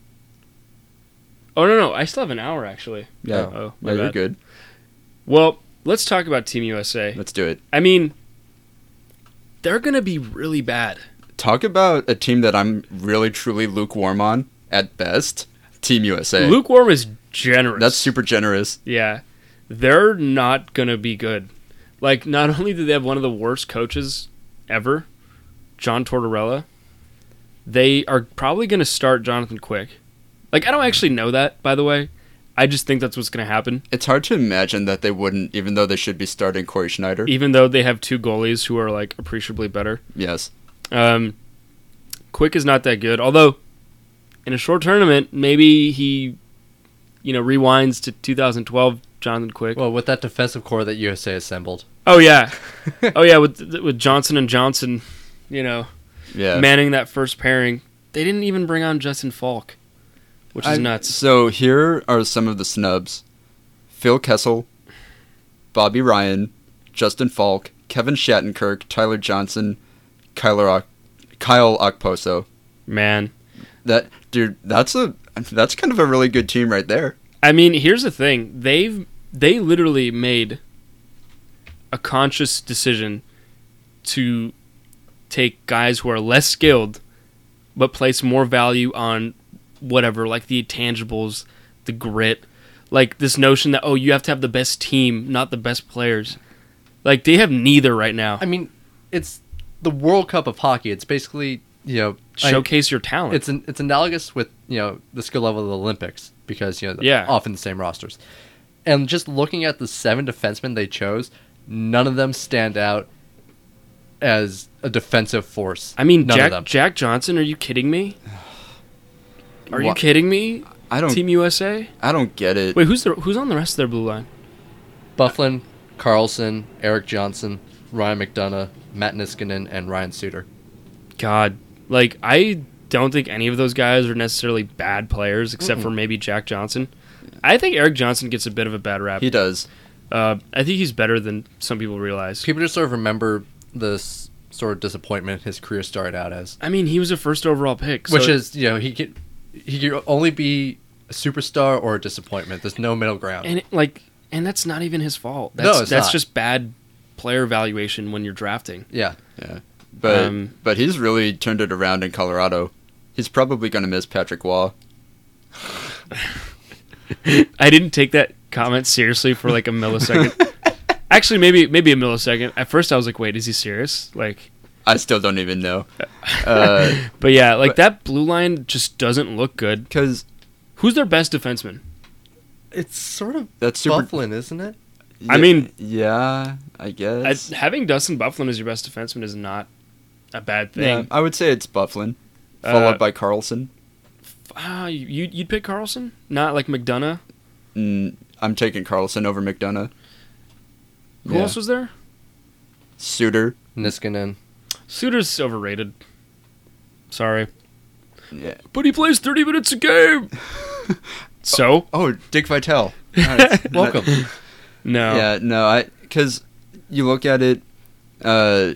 Oh, no, no. I still have an hour, actually. Yeah, Oh, my yeah, you're bad. good. Well, let's talk about Team U S A. Let's do it. I mean, they're going to be really bad. Talk about a team that I'm really truly lukewarm on at best. Team U S A. Lukewarm is generous. That's super generous. Yeah. They're not going to be good. Like, not only do they have one of the worst coaches ever, John Tortorella, they are probably going to start Jonathan Quick. Like, I don't actually know that, by the way. I just think that's what's going to happen, It's hard to imagine that they wouldn't, even though they should be starting Corey Schneider. even though they have two goalies who are, like, appreciably better. Yes. Um, Quick is not that good, although in a short tournament, maybe he, you know, rewinds to two thousand twelve Jonathan Quick. Well, with that defensive core that U S A assembled. Oh yeah, oh yeah, with with Johnson and Johnson, you know, Yeah. manning that first pairing. They didn't even bring on Justin Falk, which is I- nuts. So here are some of the snubs: Phil Kessel, Bobby Ryan, Justin Falk, Kevin Shattenkirk, Tyler Johnson, Kyler Ok- Kyle Okposo. Man, That dude, that's a that's kind of a really good team right there. I mean, here's the thing: they've they literally made a conscious decision to take guys who are less skilled, but place more value on whatever, like the intangibles, the grit, like this notion that, oh, you have to have the best team, not the best players. Like, they have neither right now. I mean, it's the World Cup of hockey. It's basically, you know, I- Showcase your talent. it's an, it's analogous with, you know, the skill level of the Olympics because, you know, Yeah. often the same rosters. And just looking at the seven defensemen they chose, none of them stand out as a defensive force. I mean, none of Jack them. Jack Johnson, are you kidding me? Are you Wha- kidding me? I don't Team U S A? I don't get it. Wait, who's the, who's on the rest of their blue line? Bufflin, Carlson, Eric Johnson, Ryan McDonough, Matt Niskanen, and Ryan Suter. God, like, I don't think any of those guys are necessarily bad players, except Mm-mm. for maybe Jack Johnson. I think Eric Johnson gets a bit of a bad rap. He does. Uh, I think he's better than some people realize. People just sort of remember this sort of disappointment his career started out as, I mean, he was a first overall pick, which so- is, you know, he could he could only be a superstar or a disappointment. There's no middle ground. and it, like, and that's not even his fault. No, That's, it's that's not. just bad player evaluation when you're drafting. yeah, Yeah. But Um, but he's really turned it around in Colorado. He's probably going to miss Patrick Waugh. I didn't take that comment seriously for like a millisecond. Actually, maybe maybe a millisecond. At first, I was like, "Wait, is he serious?" Like, I still don't even know. Uh, but yeah, like But- that blue line just doesn't look good. Because Who's their best defenseman? It's sort of That's super. Bufflin, isn't it? I mean- yeah, I guess. I, having Dustin Bufflin as your best defenseman is not a bad yeah, thing. I would say it's Bufflin, followed Uh, by Carlson. Ah, you you'd pick Carlson, not like McDonough. Mm, I'm taking Carlson over McDonough. Who Yeah. else was there? Suter. Niskanen. Suter's overrated. Sorry, Yeah. but he plays thirty minutes a game. So Oh, Dick Vitale. Alright. Welcome. no, Yeah, no, I because you look at it, uh,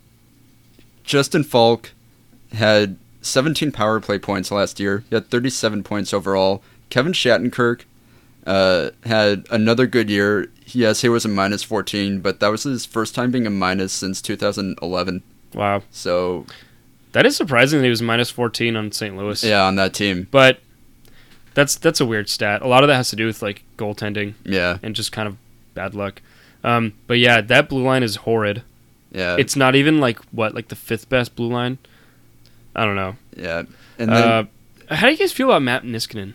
Justin Falk had seventeen power play points last year. He had thirty-seven points overall. Kevin Shattenkirk uh, had another good year. Yes, he was a minus fourteen, but that was his first time being a minus since two thousand eleven. wow, So that is surprising that he was minus fourteen on Saint Louis. yeah, on that team, But that's that's a weird stat. A lot of that has to do with like goaltending yeah, and just kind of bad luck. Um, but yeah, that blue line is horrid. yeah, It's not even like what, like the fifth best blue line. I don't know. yeah. And then Uh, how do you guys feel about Matt Niskanen?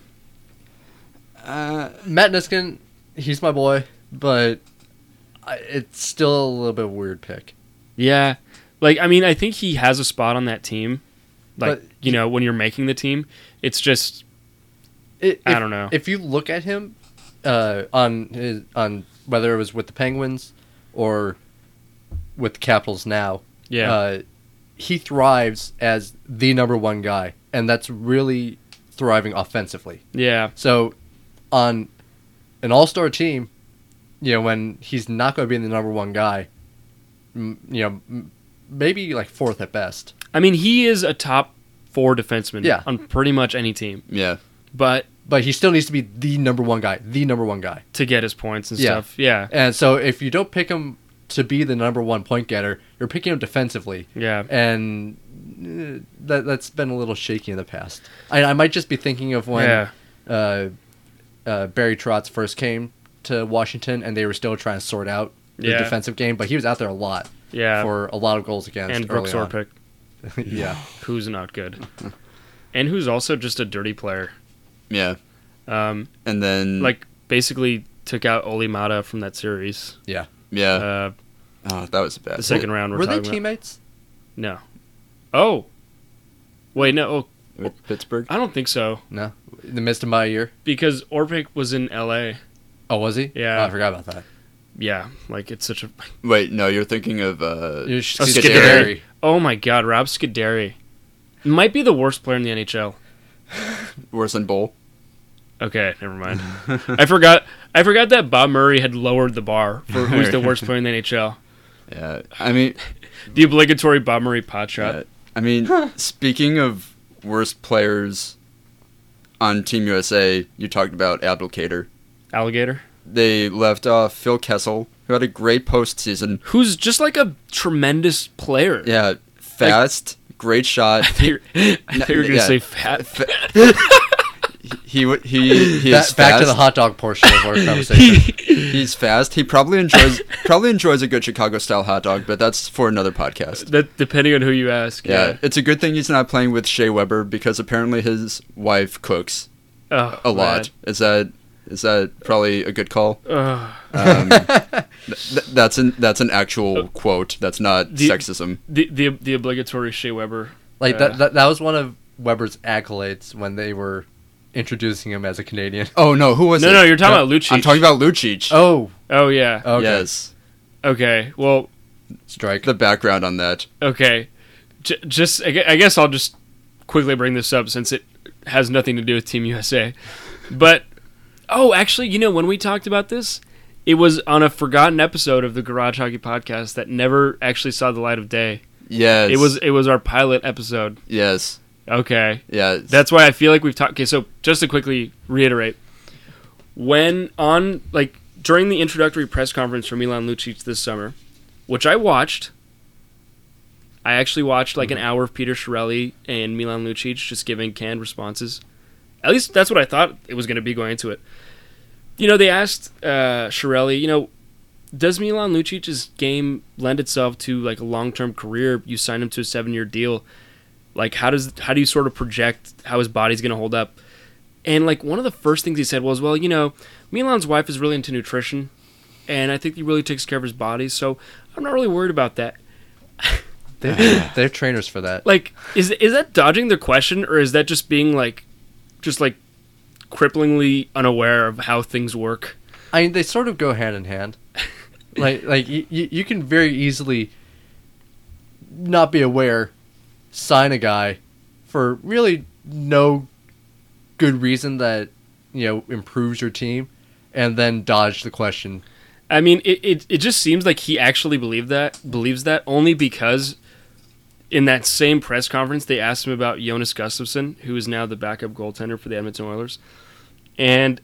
uh, Matt Niskanen, he's my boy, but I, it's still a little bit of a weird pick. Yeah, like I mean, I think he has a spot on that team. Like But you know, when you're making the team, it's just It, I if- don't know. If you look at him uh, on his on whether it was with the Penguins or with the Capitals now, yeah, uh, he thrives as the number one guy, and that's really thriving offensively. yeah, So, on an all-star team, you know, when he's not going to be the number one guy, m- you know, m- maybe like fourth at best. I mean, he is a top four defenseman Yeah. on pretty much any team. yeah, But But he still needs to be the number one guy, the number one guy. to get his points and Yeah. stuff, yeah, And so if you don't pick him to be the number one point getter, you're picking him defensively. yeah, And uh, that, that's been a little shaky in the past. I, I might just be thinking of when yeah, uh, uh, Barry Trotz first came to Washington and they were still trying to sort out the Yeah. defensive game, but he was out there a lot yeah. for a lot of goals against. and Brooks early on. Orpik, Yeah. who's not good, and who's also just a dirty player. yeah. Um, And then like basically took out Oli Mata from that series. Yeah. yeah, Uh, oh, that was bad. the second round we're Were they talking about. teammates? No. Oh. Wait, no. Oh, With Pittsburgh. I don't think so No. In the midst of my year? because Orpik was in L A. Oh, was he? Yeah. Oh, I forgot about that. Yeah, like it's such a. Wait, no, you're thinking of uh, You're Oh, Scuderi. Oh my God, Rob Scuderi might be the worst player in the N H L. worse than Bull. Okay, never mind. I forgot. I forgot that Bob Murray had lowered the bar for who's the worst player in the N H L. Yeah, I mean, The obligatory Bob Murray pot shot. uh, I mean, speaking of worst players on Team U S A, you talked about Abdelkader. Alligator, They left off Phil Kessel, who had a great postseason. who's just like a tremendous player. Yeah, fast, great shot. I thought you were, I thought you were gonna Yeah. say fat. He he he, he Ba- is back to fast. the hot dog portion of our conversation. He's fast. He probably enjoys probably enjoys a good Chicago style hot dog, but that's for another podcast. That depending on who you ask. Yeah, Yeah. it's a good thing he's not playing with Shea Weber because apparently his wife cooks Oh, a lot. Is that is that probably a good call? man. Um, th- that's an that's an actual quote. That's not The- sexism. the the the obligatory Shea Weber. Like uh, that, that. That was one of Weber's accolades when they were introducing him as a Canadian. Oh no, who was No, it? no, you're talking about Lucic. I'm talking about Lucic. Oh, Oh yeah. okay. Yes, Okay. Well. Strike. the background on that. Okay. J- just I gue- I guess I'll just quickly bring this up since it has nothing to do with Team U S A. But oh, actually, you know, when we talked about this, it was on a forgotten episode of the Garage Hockey Podcast that never actually saw the light of day. Yes, It was it was our pilot episode. Yes, Okay. yeah. That's why I feel like we've talked. Okay, so just to quickly reiterate, when on like during the introductory press conference for Milan Lucic this summer, which I watched, I actually watched like an hour of Peter Chiarelli and Milan Lucic just giving canned responses. At least that's what I thought it was going to be going into it. You know, they asked uh, Chiarelli, you know, does Milan Lucic's game lend itself to like a long-term career? You signed him to a seven-year deal. Like, how does how do you sort of project how his body's going to hold up? And like one of the first things he said was, well, you know, Milan's wife is really into nutrition, and I think he really takes care of his body, so I'm not really worried about that. They they're trainers for that. Like, is is that dodging the question, or is that just being like, just like, cripplingly unaware of how things work? I mean, they sort of go hand in hand. like like you you can very easily not be aware, sign a guy for really no good reason that, you know, improves your team, and then dodge the question. I mean, it, it, it just seems like he actually believed that, believes that only because in that same press conference they asked him about Jonas Gustafsson, who is now the backup goaltender for the Edmonton Oilers, and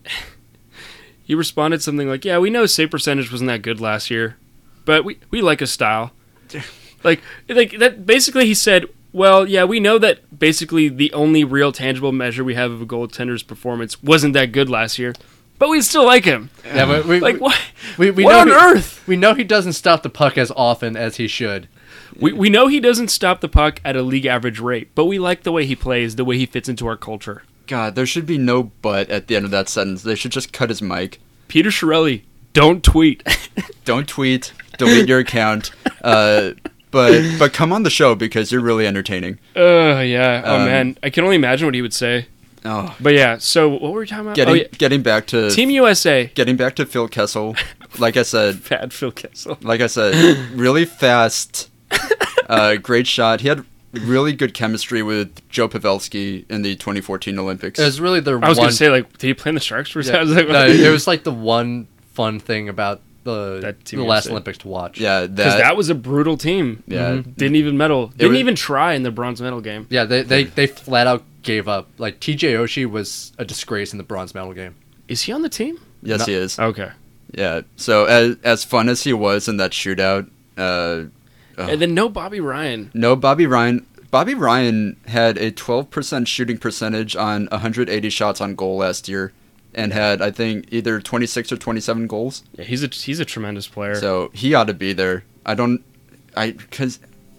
he responded something like, "Yeah, we know save percentage wasn't that good last year, but we we like his style." like like that. Basically, he said, "Well, yeah, we know that basically the only real tangible measure we have of a goaltender's performance wasn't that good last year, but we still like him." Yeah, but we, like we, what? We, we what know on he, earth? We know he doesn't stop the puck as often as he should. We we know he doesn't stop the puck at a league average rate, but we like the way he plays, the way he fits into our culture. God, there should be no but at the end of that sentence. They should just cut his mic. Peter Chiarelli, don't tweet. Don't tweet. Delete your account. Uh, but but come on the show because you're really entertaining. Uh, yeah. Oh, Um, man. I can only imagine what he would say. Oh, But yeah, so what were we talking about? getting oh, yeah. getting back to Team U S A. getting back to Phil Kessel. Like I said, Bad Phil Kessel. like I said, really fast, uh, great shot. He had really good chemistry with Joe Pavelski in the twenty fourteen Olympics. It was really the I was one. going to say, like, did he play in the Sharks for yeah, I was like, no, it was like the one fun thing about the That Team the last U S A. Olympics to watch. yeah, Because that, that was a brutal team. yeah. Mhm. Didn't even medal. Didn't was- even try in the bronze medal game. Yeah, they, they, they flat out gave up. Like, T J Oshie was a disgrace in the bronze medal game. Is he on the team? Yes, No- he is. Okay. Yeah. So as as fun as he was in that shootout, uh, oh, And then no Bobby Ryan. no Bobby Ryan. Bobby Ryan had a twelve percent shooting percentage on one hundred eighty shots on goal last year, and had I think either twenty-six or twenty-seven goals. Yeah, he's a he's a tremendous player. So he ought to be there. I don't, I because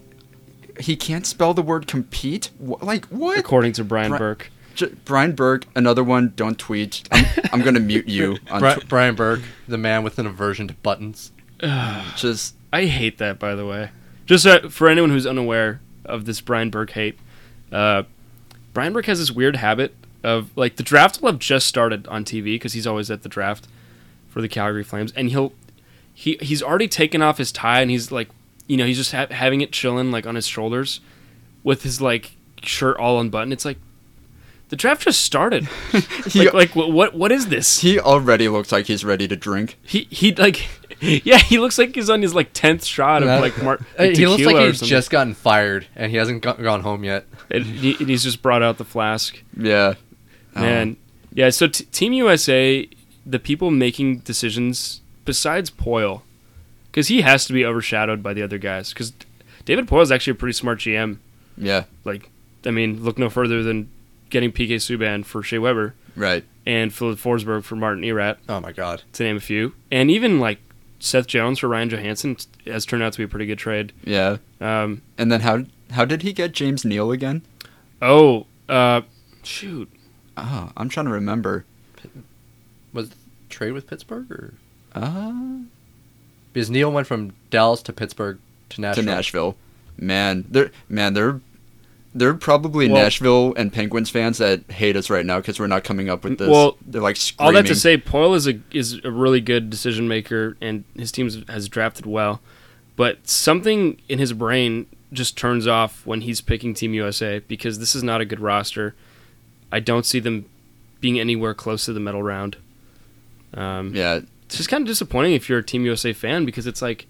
he can't spell the word compete. Wh- Like what? according to Brian Bri- Burke. J- Brian Burke, another one. Don't tweet. I'm, I'm gonna mute you. On Bri- tw- Brian Burke, the man with an aversion to buttons. just I hate that, by the way. Just uh, for anyone who's unaware of this Brian Burke hate, uh, Brian Burke has this weird habit of, like, the draft will have just started on T V because he's always at the draft for the Calgary Flames, and he'll he he's already taken off his tie and he's like, you know, he's just ha- having it chilling like on his shoulders with his like shirt all unbuttoned. It's like the draft just started. he like like what what what is this? he already looks like he's ready to drink. He he like yeah, he looks like he's on his like tenth shot of Yeah. like Mar- Uh, he looks tequila like or he's something. just gotten fired and he hasn't go- gone home yet. And he, and he's just brought out the flask. Yeah. Man, yeah. So t- Team U S A, the people making decisions besides Poyle, because he has to be overshadowed by the other guys. Because David Poyle is actually a pretty smart G M. Yeah. Like, I mean, look no further than getting P K Subban for Shea Weber Right. and Philip Forsberg for Martin Erat, Oh my god. to name a few. And even like Seth Jones for Ryan Johansson has turned out to be a pretty good trade. Yeah. Um, And then how how did he get James Neal again? oh, uh, shoot. Oh, I'm trying to remember. Was it trade with Pittsburgh or Uh, because Neil went from Dallas to Pittsburgh to Nashville. to Nashville. Man, there man, there there are probably Well- Nashville and Penguins fans that hate us right now because we're not coming up with this. Well, they're like screaming. All that to say, Poyle is a is a really good decision maker, and his team has drafted well. But something in his brain just turns off when he's picking Team U S A because this is not a good roster. I don't see them being anywhere close to the medal round. Um, Yeah, It's just kind of disappointing if you're a Team U S A fan because it's like,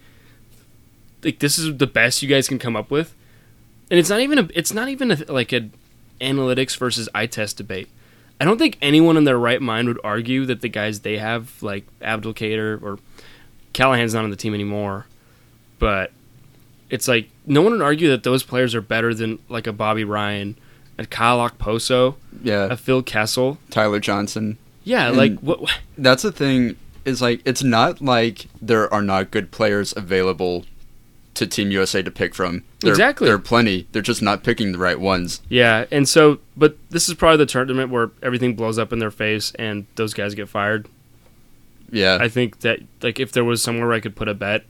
like this is the best you guys can come up with, and it's not even a it's not even a, like a analytics versus eye test debate. I don't think anyone in their right mind would argue that the guys they have, like Abdelkader or Callahan's not on the team anymore, but it's like no one would argue that those players are better than like a Bobby Ryan, a Kyle Okposo, yeah. a Phil Kessel. Tyler Johnson. Yeah, And- like what? what- That's the thing. Is like it's not like there are not good players available to Team U S A to pick from. There, Exactly. There are plenty. They're just not picking the right ones. Yeah, and so, but this is probably the tournament where everything blows up in their face and those guys get fired. Yeah. I think that, like, if there was somewhere where I could put a bet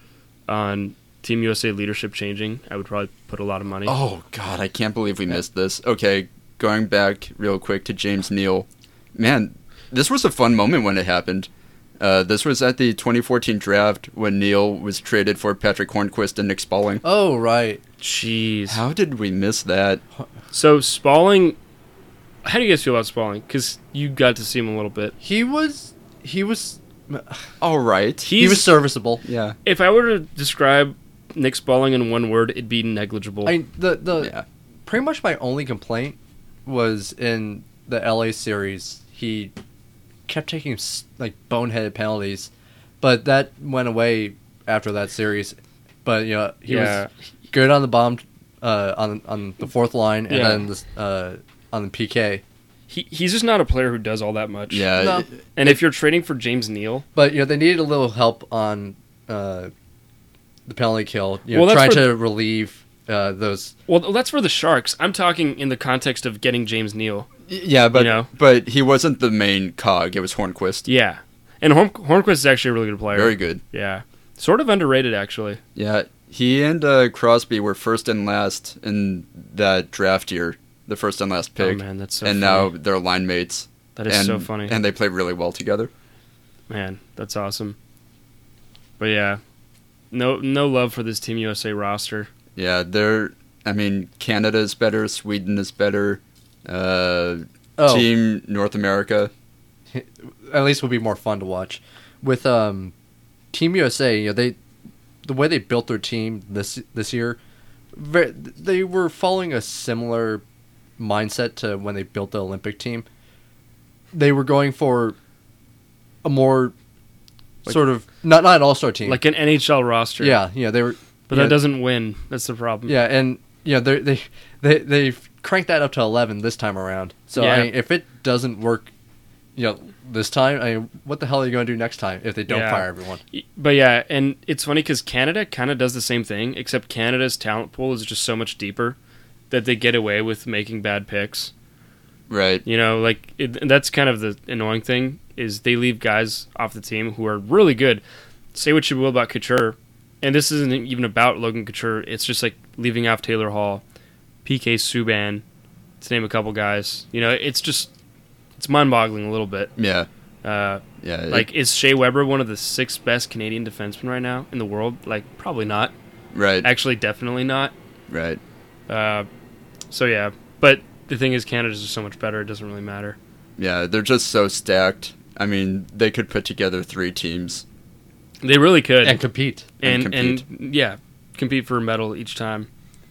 on Team U S A leadership changing, I would probably put a lot of money. Oh, God, I can't believe we missed this. Okay, going back real quick to James Neal. Man, this was a fun moment when it happened. Uh, this was at the twenty fourteen draft when Neal was traded for Patrick Hornquist and Nick Spaulding. Oh, right. Jeez. How did we miss that? So, Spaulding, how do you guys feel about Spaulding? Because you got to see him a little bit. He was... He was... All right. He's, he was serviceable. Yeah. If I were to describe Nick Spaulding in one word, it'd be negligible. I the the Yeah. pretty much my only complaint was in the L A series. He kept taking s- like boneheaded penalties, but that went away after that series. But you know he Yeah. was good on the bomb, uh, on on the fourth line, and Yeah. then this, uh, on the P K. He he's just not a player who does all that much. Yeah. No. it- And if you're trading for James Neal, But you know they needed a little help on uh, the penalty kill. You know, Well, that's trying for- to relieve uh, those. well, that's for the Sharks. I'm talking in the context of getting James Neal. yeah, but You know? but he wasn't the main cog. It was Hornquist. Yeah. And Horn- Hornquist is actually a really good player. Very good. Yeah. Sort of underrated, actually. Yeah, he and uh, Crosby were first and last in that draft year, the first and last pick. Oh, man, that's so and funny. now they're line mates. That is and, so funny. And they play really well together. Man, that's awesome. But yeah, no no love for this Team U S A roster. Yeah, they're. I mean, Canada is better. Sweden is better. Uh, Oh, Team North America. at least would be more fun to watch. With um, Team U S A, you know, they the way they built their team this this year, ve- they were following a similar mindset to when they built the Olympic team. They were going for a more Like- sort of not not an all star team. Like an N H L roster. yeah, yeah, they were. But yeah, that doesn't win. That's the problem. Yeah, and you know they they they they've cranked that up to eleven this time around. So Yeah. I mean, if it doesn't work, you know, this time, I mean, what the hell are you going to do next time if they don't Yeah. fire everyone? But yeah, and it's funny because Canada kind of does the same thing, except Canada's talent pool is just so much deeper that they get away with making bad picks. Right. You know, like it, and that's kind of the annoying thing is they leave guys off the team who are really good. Say what you will about Couture, and this isn't even about Logan Couture. It's just like leaving off Taylor Hall, P K Subban, to name a couple guys. You know, it's just it's mind-boggling a little bit. Yeah. Uh, Yeah. it- like, is Shea Weber one of the six best Canadian defensemen right now in the world? Like, probably not. right. Actually, definitely not. Right. Uh, so yeah, but the thing is, Canada's just so much better. It doesn't really matter. Yeah, they're just so stacked. I mean, they could put together three teams. They really could, And compete. and and and, compete. yeah, compete for a medal each time.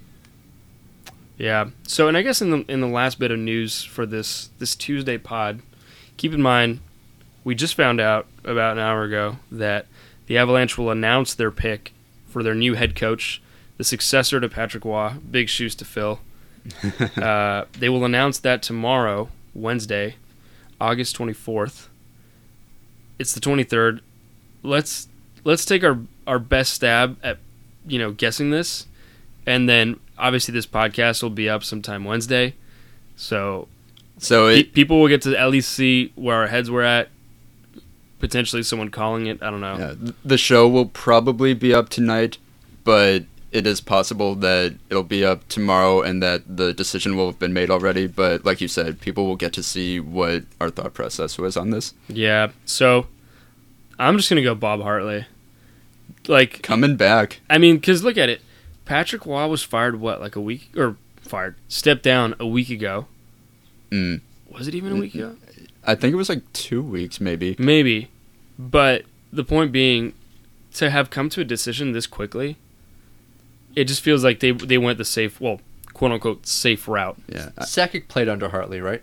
Yeah. So, and I guess in the in the last bit of news for this this Tuesday pod, keep in mind, we just found out about an hour ago that the Avalanche will announce their pick for their new head coach, the successor to Patrick Waugh. Big shoes to fill. uh, they will announce that tomorrow, Wednesday, August twenty-fourth. It's the twenty-third. Let's let's take our, our best stab at, you know, guessing this, and then obviously this podcast will be up sometime Wednesday, so So pe- it, people will get to at least see where our heads were at. Potentially someone calling it. I don't know. yeah, th- the show will probably be up tonight, but it is possible that it'll be up tomorrow and that the decision will have been made already. But like you said, people will get to see what our thought process was on this. Yeah. So I'm just gonna go Bob Hartley. Like, Coming back. I mean, because look at it. Patrick Waugh was fired, what, like a week? Or fired. Stepped down a week ago. Mm. Was it even a week ago? I think it was like two weeks, maybe. Maybe. But the point being, to have come to a decision this quickly, it just feels like they they went the safe, well, quote-unquote, safe route. Yeah. I- Sakic played under Hartley, right?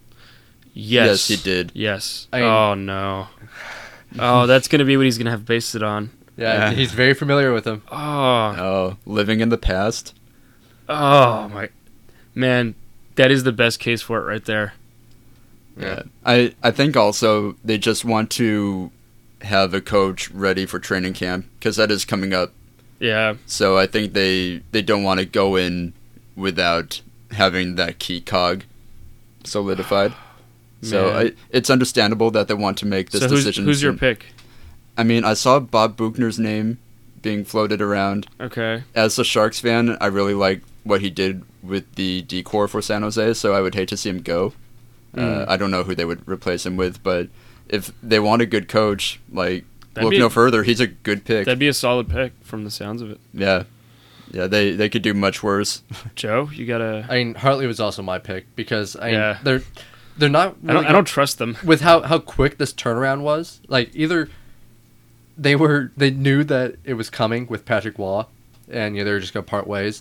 Yes. Yes, he did. Yes. I mean- oh, no. Oh, that's going to be what he's going to have based it on. Yeah, Yeah. he's very familiar with him. Oh. Oh, living in the past. Oh, my. Man, that is the best case for it right there. Yeah. I, I think also they just want to have a coach ready for training camp because that is coming up Yeah. So I think they they don't want to go in without having that key cog solidified. So Man. I, it's understandable that they want to make this so who's, decision. who's your soon. pick? I mean, I saw Bob Buchner's name being floated around. Okay. As a Sharks fan, I really like what he did with the decor for San Jose, so I would hate to see him go. Mm. Uh, I don't know who they would replace him with, but if they want a good coach, like, That'd look be no a- further, he's a good pick. That'd be a solid pick from the sounds of it. Yeah. Yeah, they, they could do much worse. Joe, you gotta. I mean, Hartley was also my pick because I mean, Yeah. they're they're not. I don't. really- I don't trust them. with how how quick this turnaround was. Like either they were they knew that it was coming with Patrick Waugh, and you know they were just gonna part ways,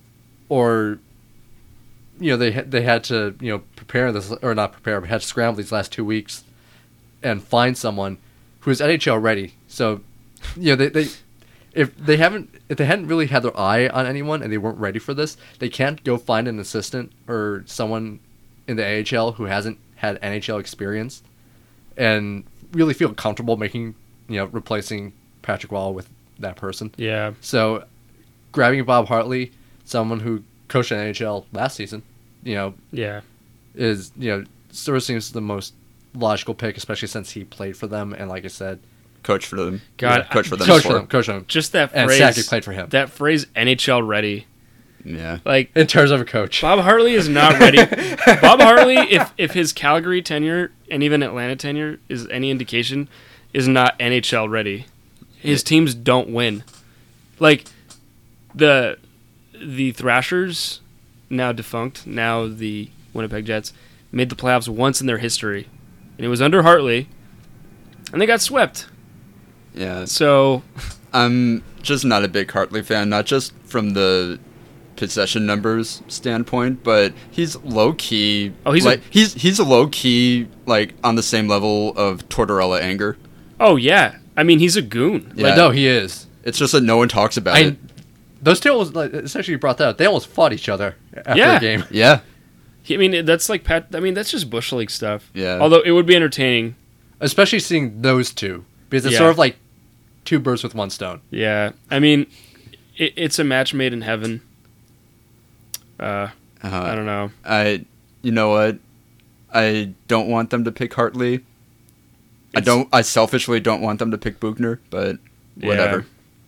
or you know they had- they had to you know prepare this or not prepare, but had to scramble these last two weeks, and find someone who is N H L ready. So, you know they they. If they haven't, if they hadn't really had their eye on anyone and they weren't ready for this, they can't go find an assistant or someone in the A H L who hasn't had N H L experience and really feel comfortable making, you know, replacing Patrick Waugh with that person. Yeah. So, grabbing Bob Hartley, someone who coached in N H L last season, you know, Yeah. is, you know, sort of seems the most logical pick, especially since he played for them and, like I said, Coach for them. God, Yeah, coach for them. coach before. for them, coach for them. Just that And phrase. Sakic played for him. That phrase, N H L ready. Yeah. Like In terms of a coach. Bob Hartley is not ready. Bob Hartley, if if his Calgary tenure and even Atlanta tenure is any indication, is not N H L ready. His teams don't win. Like the the Thrashers, now defunct, now the Winnipeg Jets, made the playoffs once in their history, and it was under Hartley, and they got swept. Yeah. So I'm just not a big Hartley fan, not just from the possession numbers standpoint, but he's low key. Oh, he's a- like he's he's a low key like on the same level of Tortorella anger. oh yeah, I mean he's a goon. Yeah. Like, no, he is. It's just that no one talks about I, it. those two almost, like, essentially brought that up. They almost fought each other after Yeah. a game. Yeah. He, I mean that's like Pat. I mean that's just Bush League stuff. Yeah. Although it would be entertaining. Especially seeing those two. Because it's Yeah. sort of like two birds with one stone. Yeah, I mean, it, it's a match made in heaven. Uh, I Uh, don't know. I you know what? I don't want them to pick Hartley. I It's- don't I selfishly don't want them to pick Buchner, but whatever.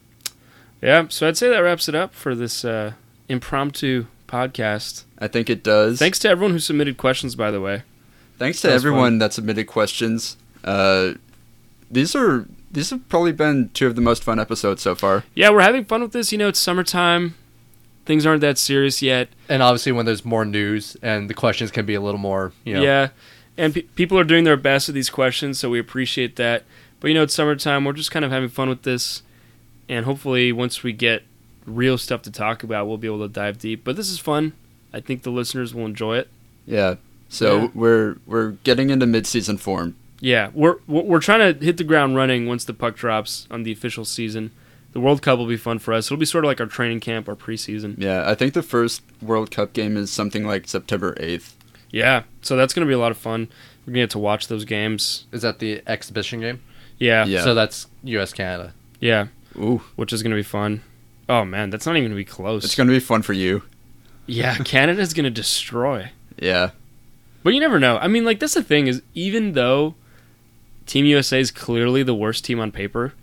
Yeah, so I'd say that wraps it up for this uh, impromptu podcast. I think it does. Thanks to everyone who submitted questions, by the way. Thanks to That was everyone fun. that submitted questions. Uh, these are these have probably been two of the most fun episodes so far. Yeah, we're having fun with this. You know, it's summertime. Things aren't that serious yet. And obviously when there's more news and the questions can be a little more, you know. Yeah, and pe- people are doing their best with these questions, so we appreciate that. But, you know, it's summertime. We're just kind of having fun with this. And hopefully once we get real stuff to talk about, we'll be able to dive deep. But this is fun. I think the listeners will enjoy it. Yeah. So Yeah. we're we're getting into mid-season form. Yeah, we're we're we're trying to hit the ground running once the puck drops on the official season. The World Cup will be fun for us. It'll be sort of like our training camp, our preseason. Yeah, I think the first World Cup game is something like September eighth. Yeah, so that's going to be a lot of fun. We're going to get to watch those games. Is that the exhibition game? Yeah, Yeah. So that's U S Canada. yeah, Ooh, which is going to be fun. Oh, man, that's not even going to be close. it's going to be fun for you. Yeah, Canada's going to destroy. Yeah. But you never know. I mean, like, that's the thing is, even though Team U S A is clearly the worst team on paper,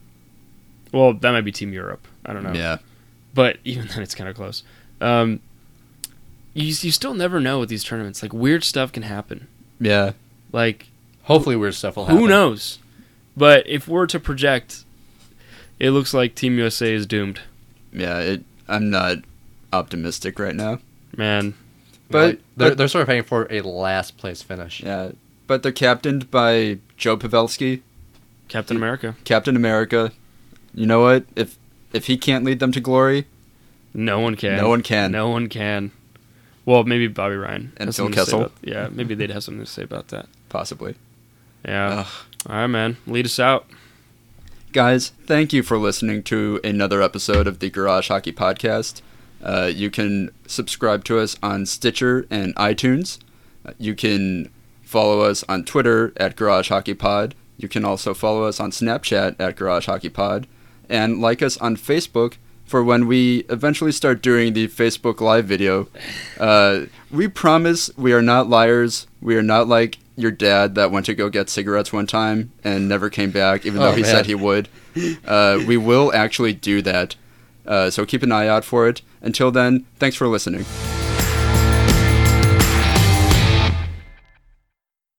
well, that might be Team Europe. I don't know. Yeah. But even then, it's kind of close. Um, you you still never know with these tournaments. Like, weird stuff can happen. Yeah. Like, Hopefully weird stuff will happen. who knows? But if we're to project, it looks like Team U S A is doomed. Yeah, it I'm not optimistic right now. Man, But- they're, but- they're sort of aiming for a last place finish. Yeah. But they're captained by Joe Pavelski, Captain America. Captain America. You know what? If if he can't lead them to glory, No one can. no one can. No one can. Well, maybe Bobby Ryan. And has Phil something to say Kessel. about- yeah, maybe they'd have something to say about that. Possibly. Yeah. Ugh. All right, man. Lead us out. Guys, thank you for listening to another episode of the Garage Hockey Podcast. Uh, you can subscribe to us on Stitcher and iTunes. Uh, You can follow us on Twitter at Garage Hockey Pod. You can also follow us on Snapchat at Garage Hockey Pod. and like us on Facebook for when we eventually start doing the Facebook Live video. Uh, we promise we are not liars. We are not like your dad that went to go get cigarettes one time and never came back, even Oh, though he man. said he would. Uh, we will actually do that. Uh, so keep an eye out for it. Until then, thanks for listening.